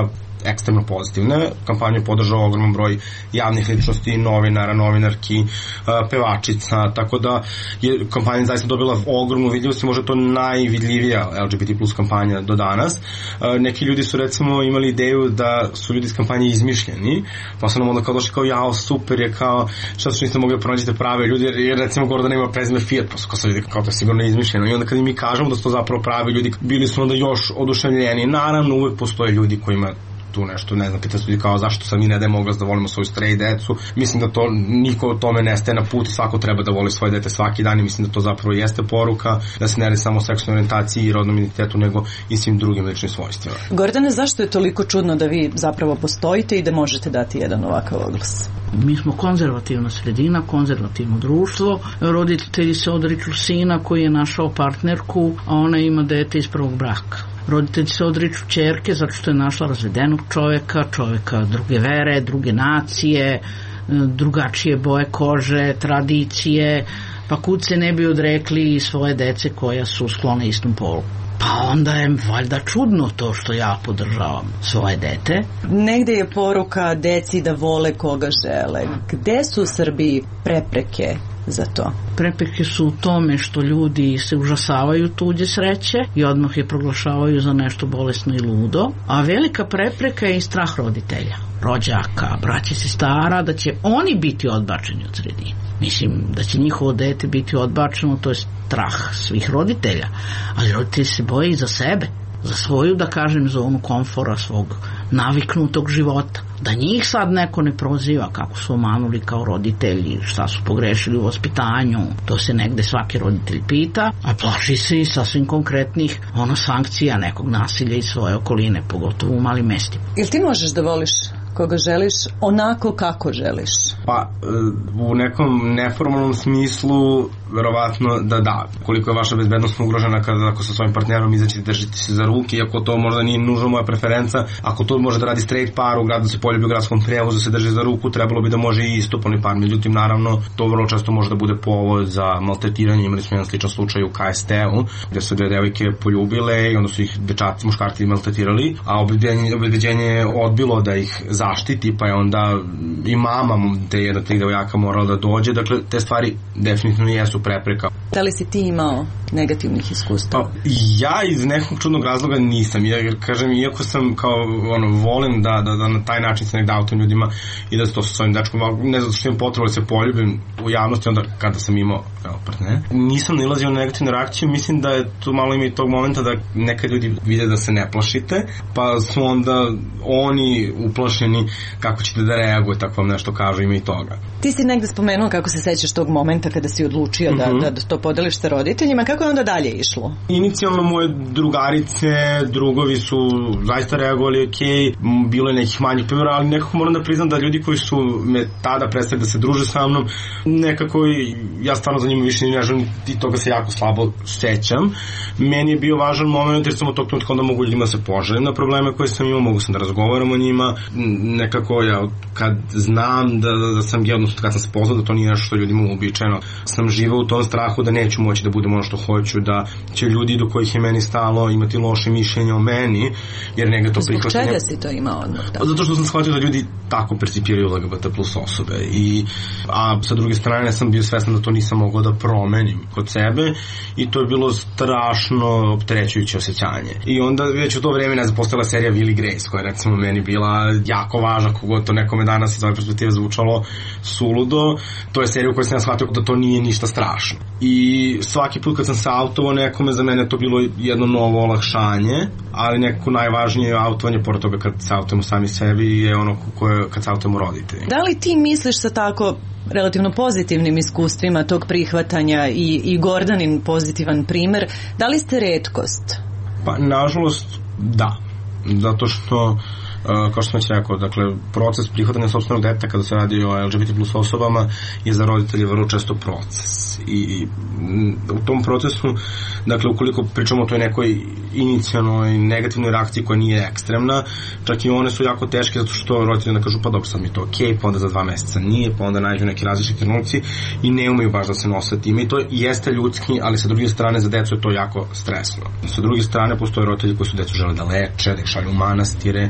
ekstremno pozitivne. Kampanju je podržao ogroman broj javnih ličnosti, novinara, novinarki, pevačica, tako da je kampanja zaista dobila ogromnu vidljivost i možda to najvidljivija LGBT plus kampanja do danas. Neki ljudi su recimo imali ideju da su ljudi iz kampanje izmišljeni, pa su nam onda kao došli kao jao, super je, kao šta su niste mogli pronađite prave ljudi, jer recimo Gordana ima prezime Fiat, pa su kao sad vidi kao to je sigurno izmišljeno. I onda kad mi kažemo da su to zapravo pravi ljudi, bili su onda još oduševljeni. Naravno, uvek postoje ljudi kojima tu nešto, ne znam, pita se ljudi kao zašto sad mi ne dajemo oglas da volimo svoju stray decu. Mislim da to niko od tome ne staje na put i svako treba da voli svoje dete svaki dan i mislim da to zapravo jeste poruka, da se ne radi samo o seksualnoj orijentaciji i rodnom identitetu, nego i svim drugim ličnim svojstvima. Gordane, zašto je toliko čudno da vi zapravo postojite i da možete dati jedan ovakav oglas? Mi smo konzervativna sredina, konzervativno društvo. Roditelji se odriču sina koji je našao partnerku, a ona ima dete iz prvog braka. Roditelji se odriču ćerke zato što je našla razvedenog čoveka druge vere, druge nacije, drugačije boje kože, tradicije, pa kud se ne bi odrekli svoje dece koja su sklone istom polu. Pa onda je valjda čudno to što ja podržavam svoje dete. Negde je poruka deci da vole koga žele. Gde su u Srbiji prepreke za to? Prepreke su u tome što ljudi se užasavaju tuđe sreće i odmah je proglašavaju za nešto bolesno i ludo, a velika prepreka je i strah roditelja, rođaka, braće, sestara, da će oni biti odbačeni od sredine. Mislim da će njihovo dete biti odbačeno, to je strah svih roditelja, ali roditelji se boje i za sebe, za svoju, da kažem, zonu komfora, svog naviknutog života. Da njih sad neko ne proziva kako su omanuli kao roditelji, šta su pogrešili u vaspitanju, to se negde svaki roditelj pita, a plaši se i sasvim konkretnih sankcija nekog nasilja iz svoje okoline, pogotovo u malim mestima. Jel ti možeš da voliš koga želiš onako kako želiš? Pa u nekom neformalnom smislu verovatno da. Koliko je vaša bezbednost ugrožena kada ako sa svojim partnerom izađete držite se za ruke, iako to možda nije nužno moja preferenca, ako to može da radi straight par u gradu, se poljubi u gradskom prevozu, se drži za ruku, trebalo bi da može i istopolni par. Međutim, naravno, to vrlo često može da bude povod za maltretiranje. Imali smo jedan sličan slučaj u KST-u, gde su dve devojke poljubile i onda su ih dečaci, muškarci maltretirali, a obezbeđenje je odbilo da ih zaštiti, pa je onda i mama te jedna tih devojaka morala da dođe. Dakle, te stvari definitivno jesu prepreka. Da li si ti imao negativnih iskustva? Pa, ja iz nekog čudnog razloga nisam. Jer, kažem, iako sam kao, volim da na taj način se negde autom ljudima i da se to sa svojim dečkom, ne zato što imam potrebu da se poljubim u javnosti, onda kada sam imao partner. Nisam nalazio na negativnu reakciju, mislim da je tu malo ima i tog momenta da nekad ljudi vide da se ne plašite, pa su onda oni uplašeni kako ćete da reaguje, tako vam nešto kažu, ima i toga. Ti si negde spomenuo kako se sećaš tog momenta kada si odlučio da to podeliš sa roditeljima, kako je onda dalje išlo? Inicijalno moje drugarice, drugovi su zaista reagovali bilo je nekih manjih primjera, ali nekako moram da priznam da ljudi koji su me tada prestali da se druže sa mnom, nekako ja stvarno za njima više ne želim i toga se jako slabo sećam. Meni je bio važan moment jer sam od tog trenutka onda mogu ljudima se poželim na probleme koje sam imao, mogu sam da razgovaram o njima. Nekako ja kad znam da sam odnosno kad sam se poznao da to nije nešto što ljudima uobičajeno, sam živao u tom strahu da neću moći da budem ono što hoću, da će ljudi do kojih je meni stalo imati loše mišljenje o meni, jer negde to prihvatanje... Zbog čega si to imao odmah? Zato što sam shvatio da ljudi tako percipiraju LGBT plus osobe, a sa druge strane sam bio svestan da to nisam mogao da promenim kod sebe i to je bilo strašno opterećujuće osjećanje. I onda već u to vreme postala serija Will Grace, koja je recimo meni bila jako važna, kogod to nekome danas iz ove perspektive zvučalo suludo. To je serija u kojoj sam ja shvatio da to nije ništa strašno. I svaki put kad sam se autovao nekome, za mene to bilo jedno novo olakšanje, ali nekako najvažnije autovanje, pored toga kad se autujemo sami sebi, je ono kad se autujemo roditelji. Da li ti misliš sa tako relativno pozitivnim iskustvima tog prihvatanja i Gordanin pozitivan primer, da li ste retkost? Pa, nažalost, da. Zato što kao što sam već rekao, dakle, proces prihvatanja sopstvenog deteta kada se radi o LGBT plus osobama je za roditelje vrlo često proces. I u tom procesu, dakle, ukoliko pričamo o toj nekoj inicijalnoj negativnoj reakciji koja nije ekstremna, čak i one su jako teške zato što roditelji ne kažu pa dobro, sad mi je to okej, pa onda za 2 meseca nije, pa onda nađu neki različiti trenuci i ne umeju baš da se nose time i to jeste ljudski, ali sa druge strane za decu je to jako stresno. Sa druge strane postoje roditelji koji su decu žele da leče, da ih šalju u manastire, iz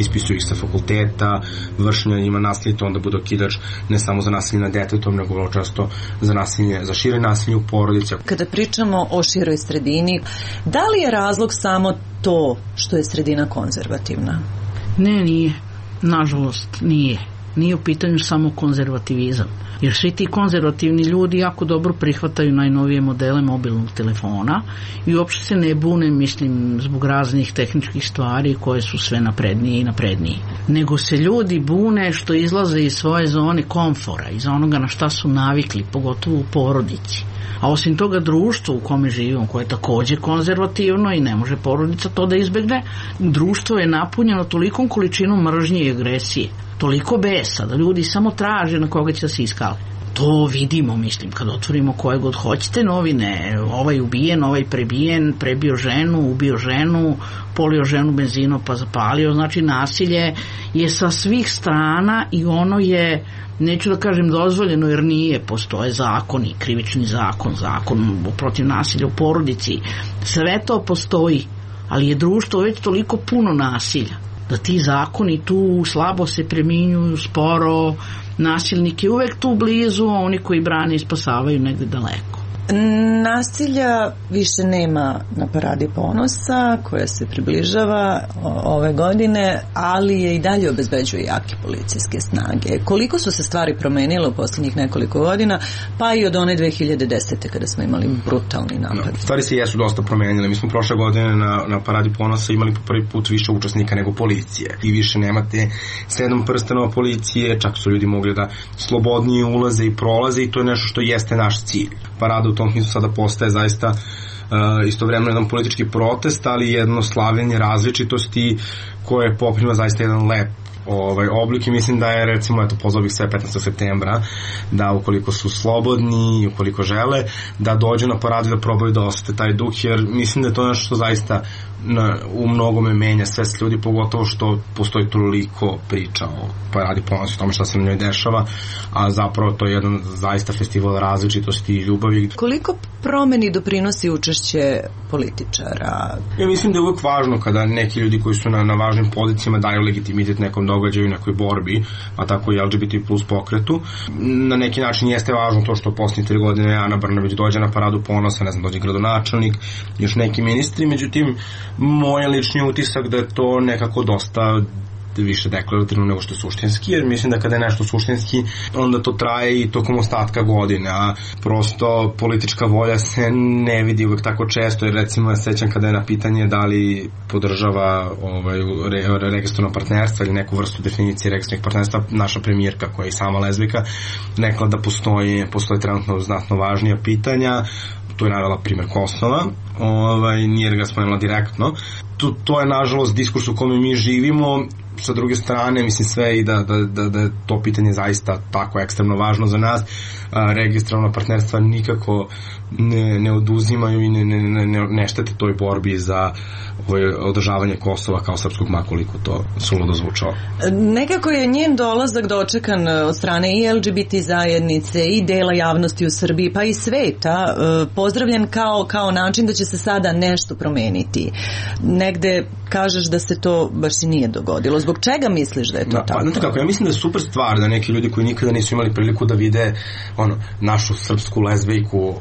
ispisuju ih sa fakulteta, vršenja njima nasilje, to onda bude okidač ne samo za nasilje nad detetom, nego vrlo često za nasilje, za šire nasilje u porodici. Kada pričamo o široj sredini, da li je razlog samo to što je sredina konzervativna? Ne, nije. Nažalost, nije. Nije u pitanju samo konzervativizam. Jer svi ti konzervativni ljudi jako dobro prihvataju najnovije modele mobilnog telefona i uopšte se ne bune, mislim, zbog raznih tehničkih stvari koje su sve naprednije i naprednije. Nego se ljudi bune što izlaze iz svoje zone komfora, iz onoga na šta su navikli, pogotovo u porodici. A osim toga društvo u kome živimo, koje je također konzervativno i ne može porodica to da izbegne, društvo je napunjeno tolikom količinom mržnje i agresije, toliko besa da ljudi samo traže na koga će da se iskale. To vidimo, mislim, kad otvorimo koje god hoćete novine, ovaj ubijen, ovaj prebijen, prebio ženu, ubio ženu, polio ženu benzinom pa zapalio, znači nasilje je sa svih strana i ono je, neću da kažem dozvoljeno jer nije, postoje zakoni, krivični zakon, zakon protiv nasilja u porodici, sve to postoji, ali je društvo već toliko puno nasilja da ti zakoni tu slabo se preminjuju, sporo, nasilnik je uvek tu blizu, a oni koji brane i spasavaju negde daleko. Nasilja više nema na Paradi ponosa koja se približava ove godine, ali je i dalje obezbeđuje jake policijske snage. Koliko su se stvari promenile u posljednjih nekoliko godina, pa i od one 2010. kada smo imali brutalni napad? Stvari se jesu dosta promenile. Mi smo prošle godine na Paradi ponosa imali po prvi put više učesnika nego policije. I više nemate 7 prstenova policije, čak su ljudi mogli da slobodnije ulaze i prolaze i to je nešto što jeste naš cilj. Parada u tom smislu sada postaje zaista istovremeno jedan politički protest, ali jedno slavljenje različitosti koje poprima zaista jedan lep oblik i mislim da je, recimo, pozvao bih sve 15. septembra da ukoliko su slobodni i ukoliko žele da dođu na paradu da probaju da osete taj duh, jer mislim da je to nešto što zaista u mnogome menja sve s ljudi, pogotovo što postoji toliko priča o Paradi ponosa, o tome šta se na njoj dešava, a zapravo to je jedan zaista festival različitosti i ljubavi. Koliko promeni doprinosi učešće političara? Ja mislim da je uvek važno kada neki ljudi koji su na važnim pozicijama daju legitimitet nekom događaju, nekoj borbi, a tako i LGBT plus pokretu. Na neki način jeste važno to što posljednje 3 godine Ana Brnabić dođe na Paradu ponosa, ne znam, dođe gradonačelnik, još neki ministri, međutim moj lični utisak da je to nekako dosta više deklarativno nego što je suštinski, jer mislim da kada je nešto suštinski, onda to traje i tokom ostatka godine, a prosto politička volja se ne vidi uvek tako često, jer recimo ja sećam kada je na pitanje da li podržava registrovno partnerstvo ili neku vrstu definicije registrovanih partnerstva, naša premijerka koja je i sama lezbijka rekla da postoje trenutno znatno važnija pitanja. Tu je navela primjer Kosova, nije ga spomenula direktno. To je nažalost diskurs u kome mi živimo. Sa druge strane, mislim sve i da je to pitanje zaista tako ekstremno važno za nas. Registrovana partnerstva nikako ne oduzimaju i ne štete toj borbi za održavanje Kosova kao srpskog, makoliko to suludo zvučalo. Nekako je njen dolazak dočekan od strane i LGBT zajednice i dela javnosti u Srbiji, pa i sveta, pozdravljen kao način da će se sada nešto promeniti. Negde kažeš da se to baš i nije dogodilo. Zbog čega misliš da je to tako? Znate kako, ja mislim da je super stvar da neki ljudi koji nikada nisu imali priliku da vide našu srpsku lezbijku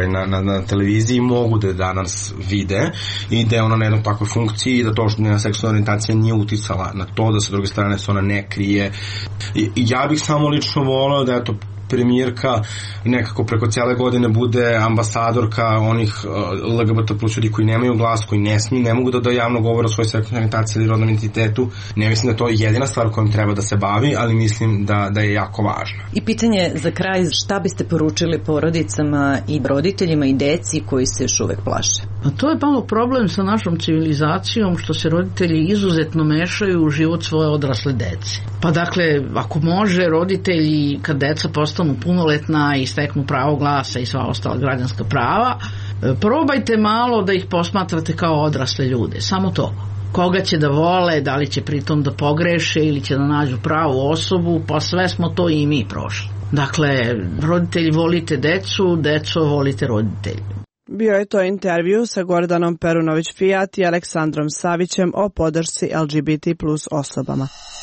na televiziji mogu da danas vide i da je ona na jednoj takvoj funkciji i da to što njena seksualna orijentacija nije uticala na to, da sa druge strane se ona ne krije. I ja bih samo lično voleo da premijerka nekako preko cijele godine bude ambasadorka onih LGBT plus ljudi koji nemaju glas, koji ne mogu da javno govore o svojoj seksualnoj orijentaciji ili rodnom identitetu. Ne mislim da to je jedina stvar kojom treba da se bavi, ali mislim da je jako važna. I pitanje za kraj, šta biste poručili porodicama i roditeljima i deci koji se još uvek plaše? Pa to je malo problem sa našom civilizacijom, što se roditelji izuzetno mešaju u život svoje odrasle dece. Pa dakle, ako može, roditelji kad deca postanu punoletna i steknu pravo glasa i sva ostala građanska prava, probajte malo da ih posmatrate kao odrasle ljude, samo to. Koga će da vole, da li će pritom da pogreše ili će da nađu pravu osobu, pa sve smo to i mi prošli. Dakle, roditelji volite decu, deco volite roditelji. Bio je to intervju sa Gordanom Perunović-Fijat i Aleksandrom Savićem o podršci LGBT plus osobama.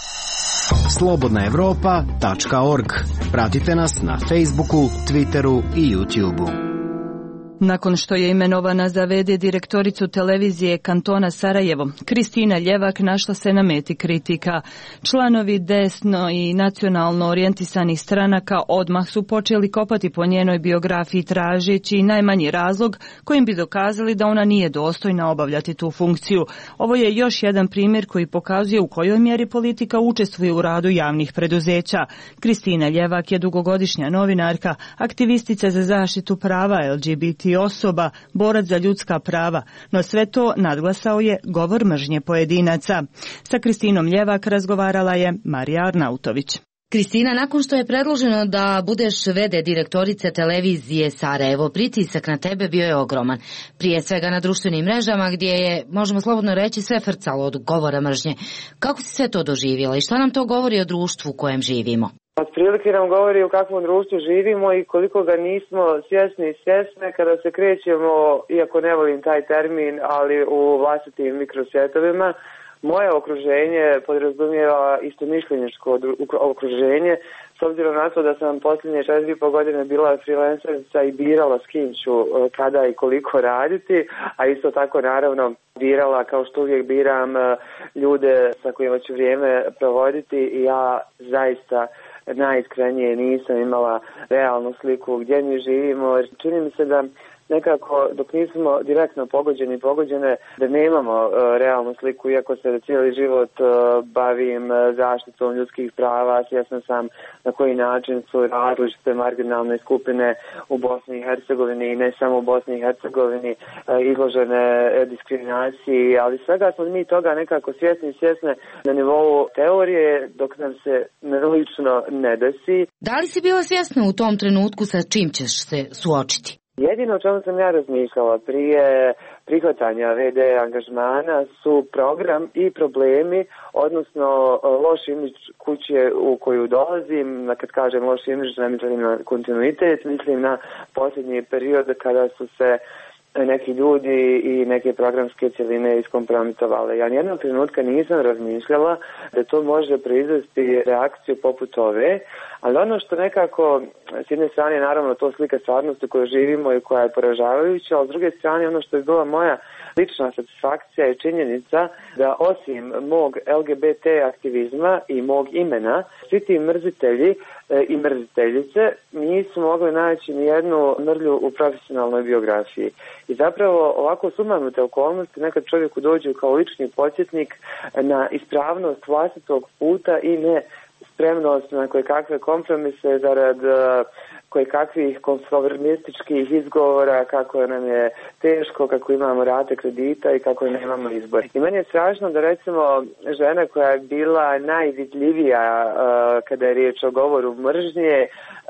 Slobodnaevropa.org. Pratite nas na Facebooku, Twitteru i YouTubeu. Nakon što je imenovana za v.d. direktoricu televizije kantona Sarajevo, Kristina Ljevak našla se na meti kritika. Članovi desno i nacionalno orijentisanih stranaka odmah su počeli kopati po njenoj biografiji tražeći najmanji razlog kojim bi dokazali da ona nije dostojna obavljati tu funkciju. Ovo je još jedan primjer koji pokazuje u kojoj mjeri politika učestvuje u radu javnih preduzeća. Kristina Ljevak je dugogodišnja novinarka, aktivistica za zaštitu prava LGBT osoba, borac za ljudska prava, no sve to nadglasao je govor mržnje pojedinaca. Sa Kristinom Ljevak razgovarala je Marija Arnautović. Kristina, nakon što je predloženo da budeš v.d. direktorice televizije Sarajevo, pritisak na tebe bio je ogroman. Prije svega na društvenim mrežama gdje je, možemo slobodno reći, sve frcalo od govora mržnje. Kako si sve to doživjela i šta nam to govori o društvu u kojem živimo? Otprilike nam govori u kakvom društvu živimo i koliko ga nismo svjesni i svjesne kada se krećemo, iako ne volim taj termin, ali u vlastitim mikrosvjetovima. Moje okruženje podrazumijeva istomišljeničko okruženje, s obzirom na to da sam posljednje 4,5 godine bila freelancerica i birala s kim ću kada i koliko raditi, a isto tako naravno birala, kao što uvijek biram, ljude sa kojima ću vrijeme provoditi i ja zaista najiskrenije nisam imala realnu sliku gdje mi živimo. Čini mi se da nekako dok nismo direktno pogođene da nemamo realnu sliku, iako se cijeli život bavim zaštitom ljudskih prava, svjesna sam na koji način su različite marginalne skupine u Bosni i Hercegovini i ne samo u Bosni i Hercegovini izložene diskriminaciji, ali svega smo mi toga nekako svjesne na nivou teorije dok nam se lično ne desi. Da li si bila svjesna u tom trenutku sa čim ćeš se suočiti? Jedino o čemu sam ja razmišljala prije prihvatanja v.d. angažmana su program i problemi, odnosno loš imidž kuće u koju dolazim. Kad kažem loš imidž, ne mislim na kontinuitet, mislim na posljednji period kada su se neki ljudi i neke programske cjeline iskompromitovale. Ja nijednog trenutka nisam razmišljala da to može proizvesti reakciju poput ove, ali ono što nekako, s jedne strane naravno to slika stvarnosti koju živimo i koja je poražavajuća, a s druge strane ono što je bila moja lična satisfakcija je činjenica da osim mog LGBT aktivizma i mog imena, svi ti mrzitelji i mrziteljice nisu mogli naći ni jednu mrlju u profesionalnoj biografiji. I zapravo ovako sumanute okolnosti nekad čovjeku dođu kao lični podsjetnik na ispravnost vlastitog puta i ne spremnost na koje kakve kompromise zarad koje kakvih konformističkih izgovora kako nam je teško, kako imamo rate kredita i kako nemamo izbor. I meni je strašno da recimo žena koja je bila najvidljivija kada je riječ o govoru mržnje,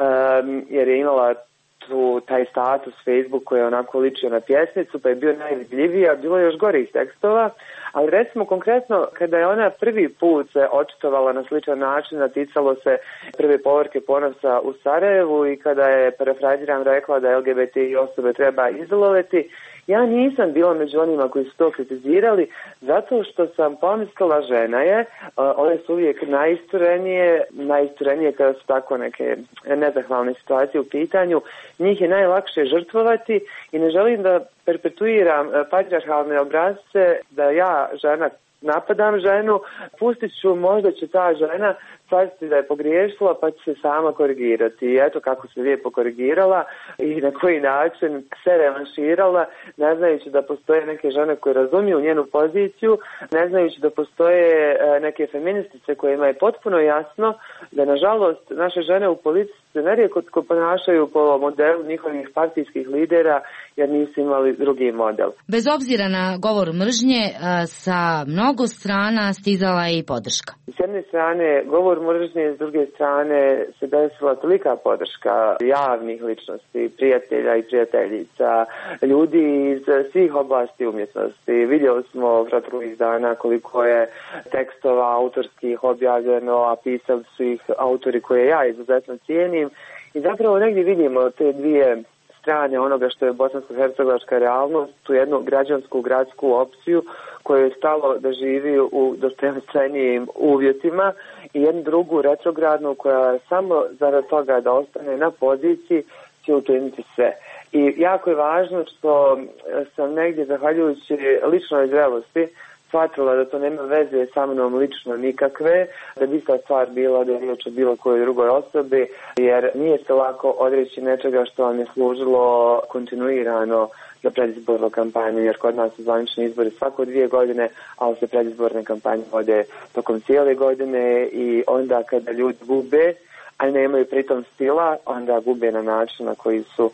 jer je imala taj status Facebook koji je onako ličio na pjesnicu pa je bio najvidljivija, bilo je još gorih tekstova, ali recimo konkretno kada je ona prvi put se očitovala na sličan način, naticalo se prve povorke ponosa u Sarajevu i kada je, parafraziram, rekla da LGBT osobe treba izolovati, ja nisam bila među onima koji su to kritizirali zato što sam pomislila žena je, one su uvijek najisturenije kada su tako neke nezahvalne situacije u pitanju, njih je najlakše žrtvovati i ne želim da perpetuiram patrijarhalne obrazce da ja žena napadam ženu, pustit ću, možda će ta žena shvatiti da je pogriješila pa će se sama korigirati. I eto kako se lijepo korigirala i na koji način se revanširala, ne znajući da postoje neke žene koje razumiju njenu poziciju, ne znajući da postoje neke feministice kojima je potpuno jasno da nažalost naše žene u politici se nerijetko ponašaju po modelu njihovih partijskih lidera jer nisu imali drugi model. Bez obzira na govor mržnje, sa mnogo strana stizala je i podrška. S jedne strane govor mržnje, s druge strane se desila tolika podrška javnih ličnosti, prijatelja i prijateljica, ljudi iz svih oblasti umjetnosti. Vidjeli smo proteklih dana koliko je tekstova autorskih objavljeno, a pisali su ih autori koje ja izuzetno cijenim. I zapravo negdje vidimo te dvije strane onoga što je bosansko-hercegovačka realnost, tu jednu građansku gradsku opciju koju je stalo da živi u dostojanstvenijim uvjetima i jednu drugu retrogradnu koja samo zarad toga da ostane na poziciji će učiniti sve. I jako je važno što sam negdje, zahvaljujući ličnoj zrelosti, shvatila da to nema veze sa mnom lično nikakve, da bi ta stvar bila da je riječ o bilo kojoj drugoj osobi, jer nije se lako odreći nečega što vam je služilo kontinuirano za predizbornu kampanju, jer kod nas su zvanični izbori svako 2 godine, ali se predizborne kampanje vode tokom cijele godine i onda kada ljudi gube, a nemaju pritom stila, onda gube na način na koji su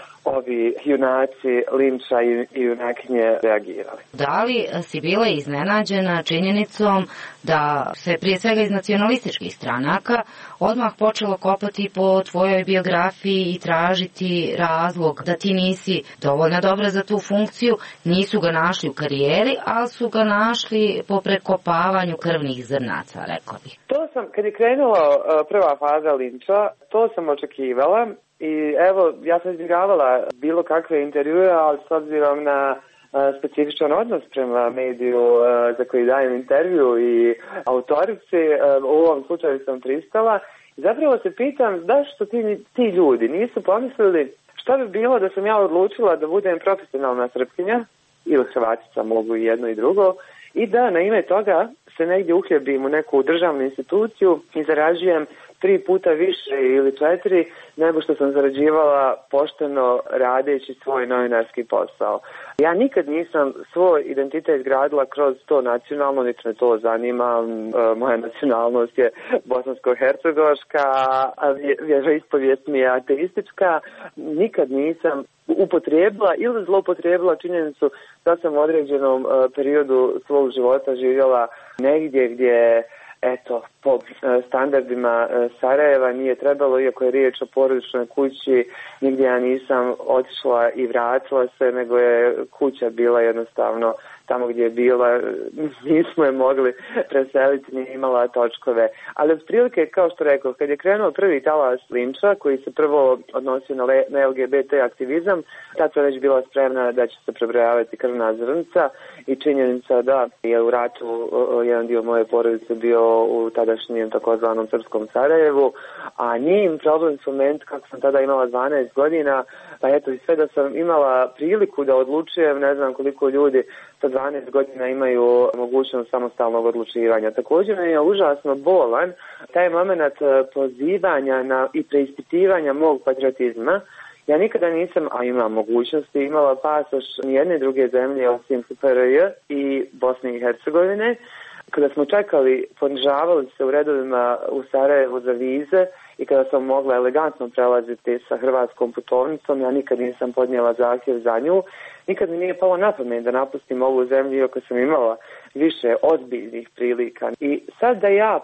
ovi junaci Linča i junakinje reagirali. Da li si bila iznenađena činjenicom da se prije svega iz nacionalističkih stranaka odmah počelo kopati po tvojoj biografiji i tražiti razlog da ti nisi dovoljno dobra za tu funkciju, nisu ga našli u karijeri, ali su ga našli po prekopavanju krvnih zrnaca, rekla bih. To sam, kad je krenula prva faza Linča, to sam očekivala. I evo, ja sam izbjegavala bilo kakve intervjue, ali s obzirom na specifičan odnos prema mediju za koji dajem intervju i autorici, u ovom slučaju sam pristala. I zapravo se pitam zašto ti ljudi nisu pomislili šta bi bilo da sam ja odlučila da budem profesionalna Srpkinja, ili Hrvatica, mogu i jedno i drugo, i da na ime toga se negdje uhljebim u neku državnu instituciju i zarađujem 3 puta više ili 4 nego što sam zarađivala pošteno radeći svoj novinarski posao. Ja nikad nisam svoj identitet gradila kroz to nacionalno, niti me to zanima. Moja nacionalnost je bosansko-hercegovačka, a vjeroispovijest mi je ateistička. Nikad nisam upotrijebila ili zloupotrijebila činjenicu da sam u određenom periodu svog života živjela negdje gdje po standardima Sarajeva nije trebalo, iako je riječ o porodičnoj kući, nigdje ja nisam otišla i vratila se, nego je kuća bila jednostavno tamo gdje je bila, nismo je mogli preseliti, nije imala točkove. Ali otprilike, kao što rekao, kad je krenuo prvi talas linča, koji se prvo odnosio na LGBT aktivizam, tad sam već bila spremna da će se prebrojavati krvna zrnca i činjenica da je u ratu jedan dio moje porodice bio u tadašnjem takozvanom srpskom Sarajevu, a nije im problem s moment kako sam tada imala 12 godina, pa eto i sve da sam imala priliku da odlučujem, ne znam koliko ljudi sa 12 godina imaju mogućnost samostalnog odlučivanja. Također je užasno bolan taj moment pozivanja i preispitivanja mog patriotizma. Ja nikada nisam, a imam mogućnosti, imala pasoš nijedne druge zemlje osim SFRJ i Bosne i Hercegovine. Kada smo čekali, ponižavali se u redovima u Sarajevu za vize i kada sam mogla elegantno prelaziti sa hrvatskom putovnicom, ja nikad nisam podnijela zahtjev za nju. Nikad mi nije palo na pamet da napustim ovu zemlju, iako sam imala više ozbiljnih prilika. I sad da ja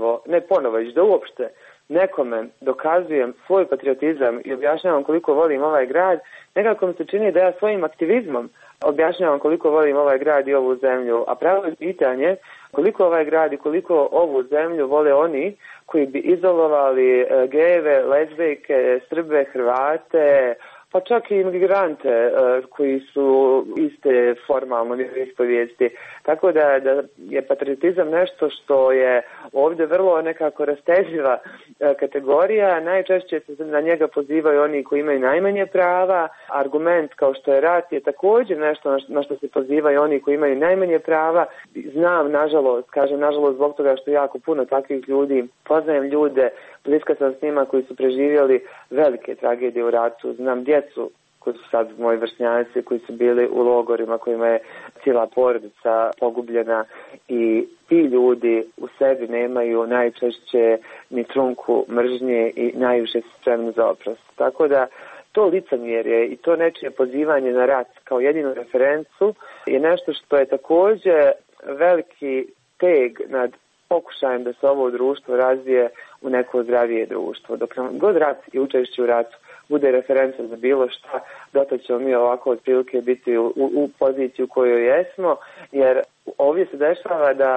već da uopšte nekome dokazujem svoj patriotizam i objašnjavam koliko volim ovaj grad, nekako mi se čini da ja svojim aktivizmom objašnjavam koliko volim ovaj grad i ovu zemlju. A pravo je pitanje koliko ovaj grad i koliko ovu zemlju vole oni koji bi izolovali gejeve, lezbejke, Srbe, Hrvate, pa čak i imigrante koji su iste formalno vjeroispovijesti. Tako da je patriotizam nešto što je ovdje vrlo nekako rasteživa kategorija. Najčešće se na njega pozivaju oni koji imaju najmanje prava. Argument kao što je rat je također nešto na što se pozivaju oni koji imaju najmanje prava. Znam, nažalost zbog toga što jako puno takvih ljudi, poznajem ljude, bliska sam s njima koji su preživjeli velike tragedije u ratu, znam djecu koji su sad moji vršnjaci, koji su bili u logorima, kojima je cijela porodica pogubljena i ti ljudi u sebi nemaju najčešće ni trunku mržnje i najviše su spremni za oprost. Tako da to licemjerje i to nečije pozivanje na rat kao jedinu referencu je nešto što je također veliki teg nad pokušajem da se ovo društvo razvije u neko zdravije društvo. Dok nam god rat i učešće u ratu bude referenca za bilo šta, dotle ćemo mi ovako otprilike biti u poziciji u kojoj jesmo, jer ovdje se dešava da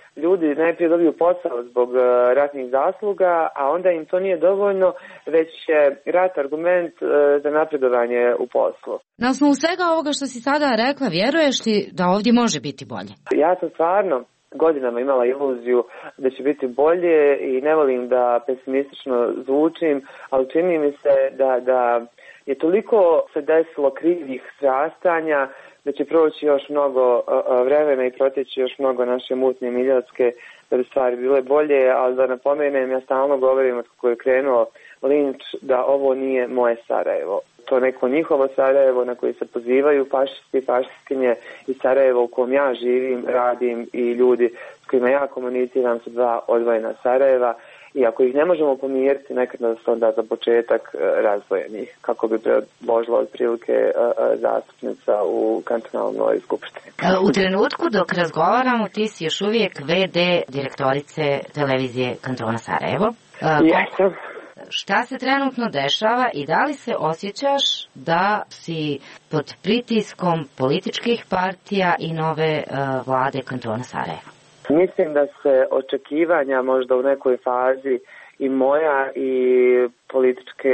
ljudi najprije dobiju posao zbog ratnih zasluga, a onda im to nije dovoljno, već je rat argument za napredovanje u poslu. Na osnovu svega ovoga što si sada rekla, vjeruješ li da ovdje može biti bolje? Ja sam stvarno godinama imala iluziju da će biti bolje i ne volim da pesimistično zvučim, ali čini mi se da je toliko se desilo krivih srastanja da će proći još mnogo vremena i proteći još mnogo naše mutne miljarske da bi stvari bile bolje, ali da napomenem, ja stalno govorim od kako je krenuo linč da ovo nije moje Sarajevo. To je neko njihovo Sarajevo na koji se pozivaju fašisti i fašistkinje i Sarajevo u kom ja živim, radim i ljudi s kojima ja komuniciram su dva odvojena Sarajeva i ako ih ne možemo pomiriti, nekad da su onda za početak razdvojenih, kako bi predložila otprilike zastupnica u kantonalnoj skupštini. U trenutku dok razgovaramo, ti si još uvijek VD direktorice televizije kantona Sarajevo. Jesam. Šta se trenutno dešava i da li se osjećaš da si pod pritiskom političkih partija i nove vlade kantona Sarajevo? Mislim da se očekivanja možda u nekoj fazi i moja i političke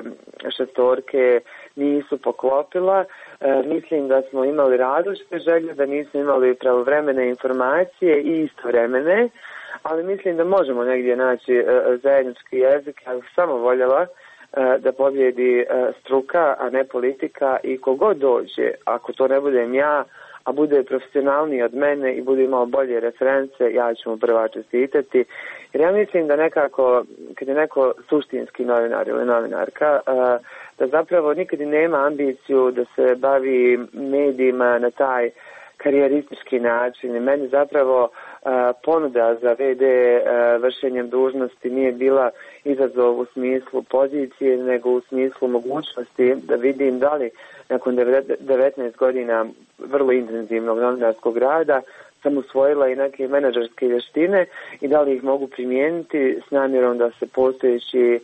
šestorke nisu poklopila. Mislim da smo imali različite želje, da nismo imali pravovremene informacije i istovremene, ali mislim da možemo negdje naći zajednički jezik. Ja bih samo voljela da pobjedi struka, a ne politika i kogod dođe, ako to ne budem ja, a bude profesionalniji od mene i bude imao bolje reference, ja ću mu prva čestitati. Jer ja mislim da nekako, kad je neko suštinski novinar ili novinarka, da zapravo nikad nema ambiciju da se bavi medijima na taj karijeristički način. Meni zapravo ponuda za VD vršenjem dužnosti nije bila izazov u smislu pozicije, nego u smislu mogućnosti da vidim da li nakon 19 godina vrlo intenzivnog novinarskog rada sam usvojila i neke menadžerske vještine i da li ih mogu primijeniti s namjerom da se postojeći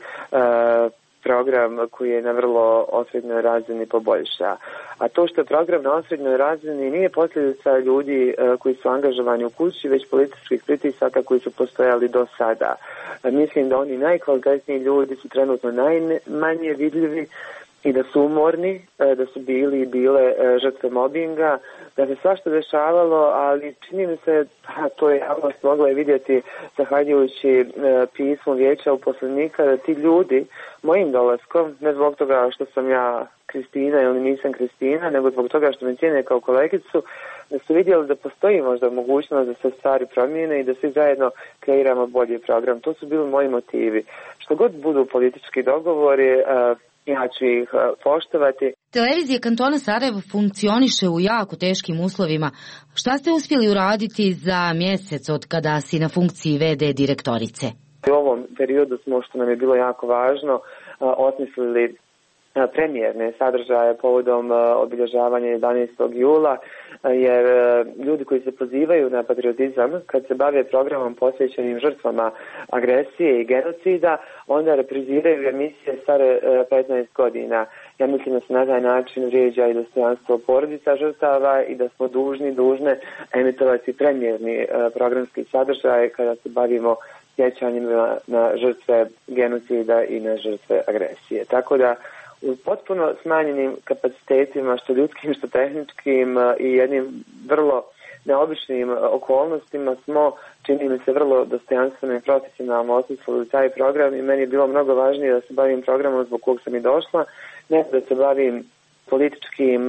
program koji je na vrlo osrednjoj razini poboljša. A to što je program na osrednjoj razini nije posljedica ljudi koji su angažovani u kući, već političkih pritisaka koji su postojali do sada. Mislim da oni najkvalitetniji ljudi su trenutno najmanje vidljivi i da su umorni, da su bili i bile žrtve mobinga, da se svašta dešavalo, ali čini mi se, to je javnost mogla je vidjeti zahvaljujući pismu Vijeća uposlenika, da ti ljudi mojim dolaskom, ne zbog toga što sam ja Kristina ili nisam Kristina, nego zbog toga što me cijene kao kolegicu, da su vidjeli da postoji možda mogućnost da se stvari promijene i da svi zajedno kreiramo bolji program. To su bili moji motivi. Što god budu politički dogovori, ja ću ih poštovati. Televizija kantona Sarajevo funkcioniše u jako teškim uslovima. Šta ste uspjeli uraditi za mjesec od kada si na funkciji VD direktorice? U ovom periodu smo, što nam je bilo jako važno, osmislili premijerne sadržaje povodom obilježavanja 11. jula, jer ljudi koji se pozivaju na patriotizam, kad se bave programom posvećenim žrtvama agresije i genocida, onda repriziraju emisije stare 15 godina. Ja mislim da se na taj način vrijeđa i dostojanstvo porodica žrtava i da smo dužne emitovati premijerni programski sadržaj kada se bavimo sjećanjima na žrtve genocida i na žrtve agresije. Tako da u potpuno smanjenim kapacitetima, što ljudskim, što tehničkim i jednim vrlo neobičnim okolnostima smo, čini mi se, vrlo dostojanstveno i profesionalno osmislili taj program i meni je bilo mnogo važnije da se bavim programom zbog kog sam i došla, ne da se bavim političkim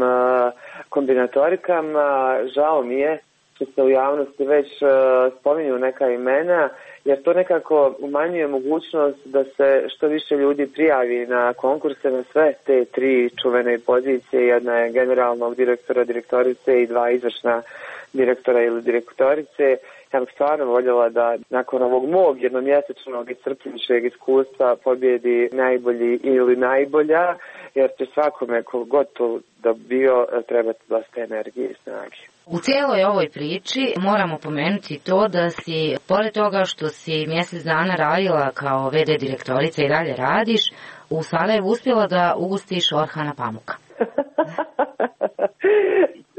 kombinatorikama. Žao mi je što se u javnosti već spominju neka imena, jer to nekako umanjuje mogućnost da se što više ljudi prijavi na konkurse na sve te tri čuvene pozicije. Jedna je generalnog direktora, direktorice i dva izvršna direktora ili direktorice. Ja bih stvarno voljela da nakon ovog mog jednomjesečnog i crpljujućeg iskustva pobjedi najbolji ili najbolja, jer će svakome kogod to dobio trebati dosta energije i snage. U cijeloj ovoj priči moramo pomenuti to da si, pored toga što si mjesec dana radila kao VD direktorica i dalje radiš, u Sarajevu uspjela da ugostiš Orhana Pamuka.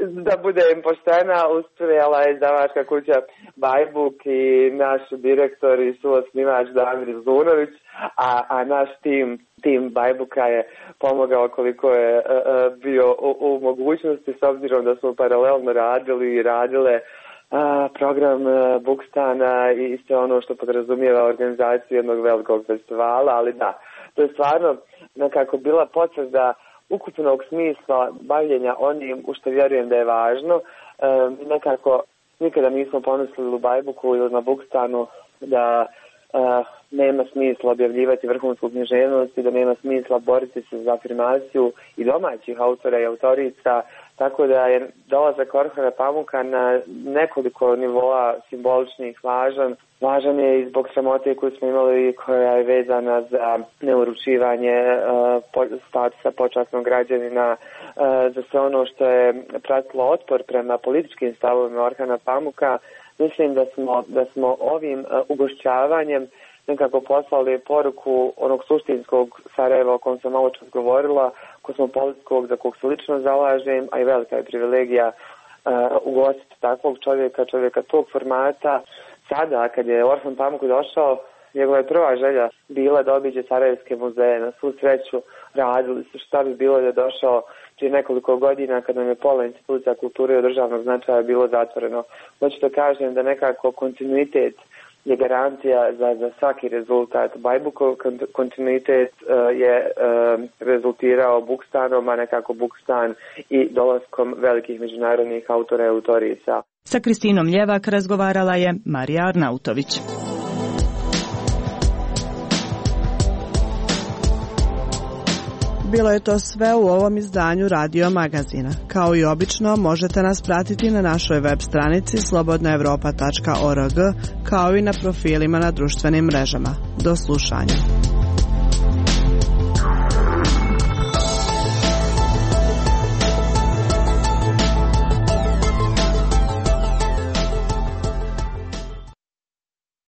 Da budem poštena, uspjela je izdavačka kuća Bajbuk i naš direktor i suosnivač Damir Zunović, a naš tim Bajbuka je pomogao koliko je bio u mogućnosti, s obzirom da smo paralelno radile program Bukstana i sve ono što podrazumijeva organizaciju jednog velikog festivala, ali da, to je stvarno nekako bila potvrda ukupnog smisla bavljenja onim u što vjerujem da je važno. Nekako nikada nismo pomislili u Bajbuku ili na Bukstanu da nema smisla objavljivati vrhunsku književnost i da nema smisla boriti se za afirmaciju i domaćih autora i autorica, tako da je dolazak Orhana Pamuka na nekoliko nivoa simboličnih važan. Važan je i zbog sramote koju smo imali, koja je vezana za neuručivanje statusa počasnog građanina, za sve ono što je pratilo otpor prema političkim stavovima Orhana Pamuka. Mislim da smo ovim ugošćavanjem nekako poslali poruku onog suštinskog Sarajeva o kojem sam malo čas govorila, kosmopolitskog za kog se lično zalažem, a i velika je privilegija ugostiti takvog čovjeka tog formata. Sada, kad je Orhan Pamuk došao, njegova je prva želja bila da obiđe Sarajevske muzeje. Na svu sreću radili su šta bi bilo da je došao prije nekoliko godina kad nam je pola institucija kulture od državnog značaja bilo zatvoreno. Hoću da kažem da nekako kontinuitet je garancija za svaki rezultat. Bajbukov kontinuitet je rezultirao Bukstanom, a nekako Bukstan i dolaskom velikih međunarodnih autora i autorica. Sa Kristinom Ljevak razgovarala je Marija Arnautović. Bilo je to sve u ovom izdanju Radio Magazina. Kao i obično, možete nas pratiti na našoj web stranici slobodnaevropa.org, kao i na profilima na društvenim mrežama. Do slušanja.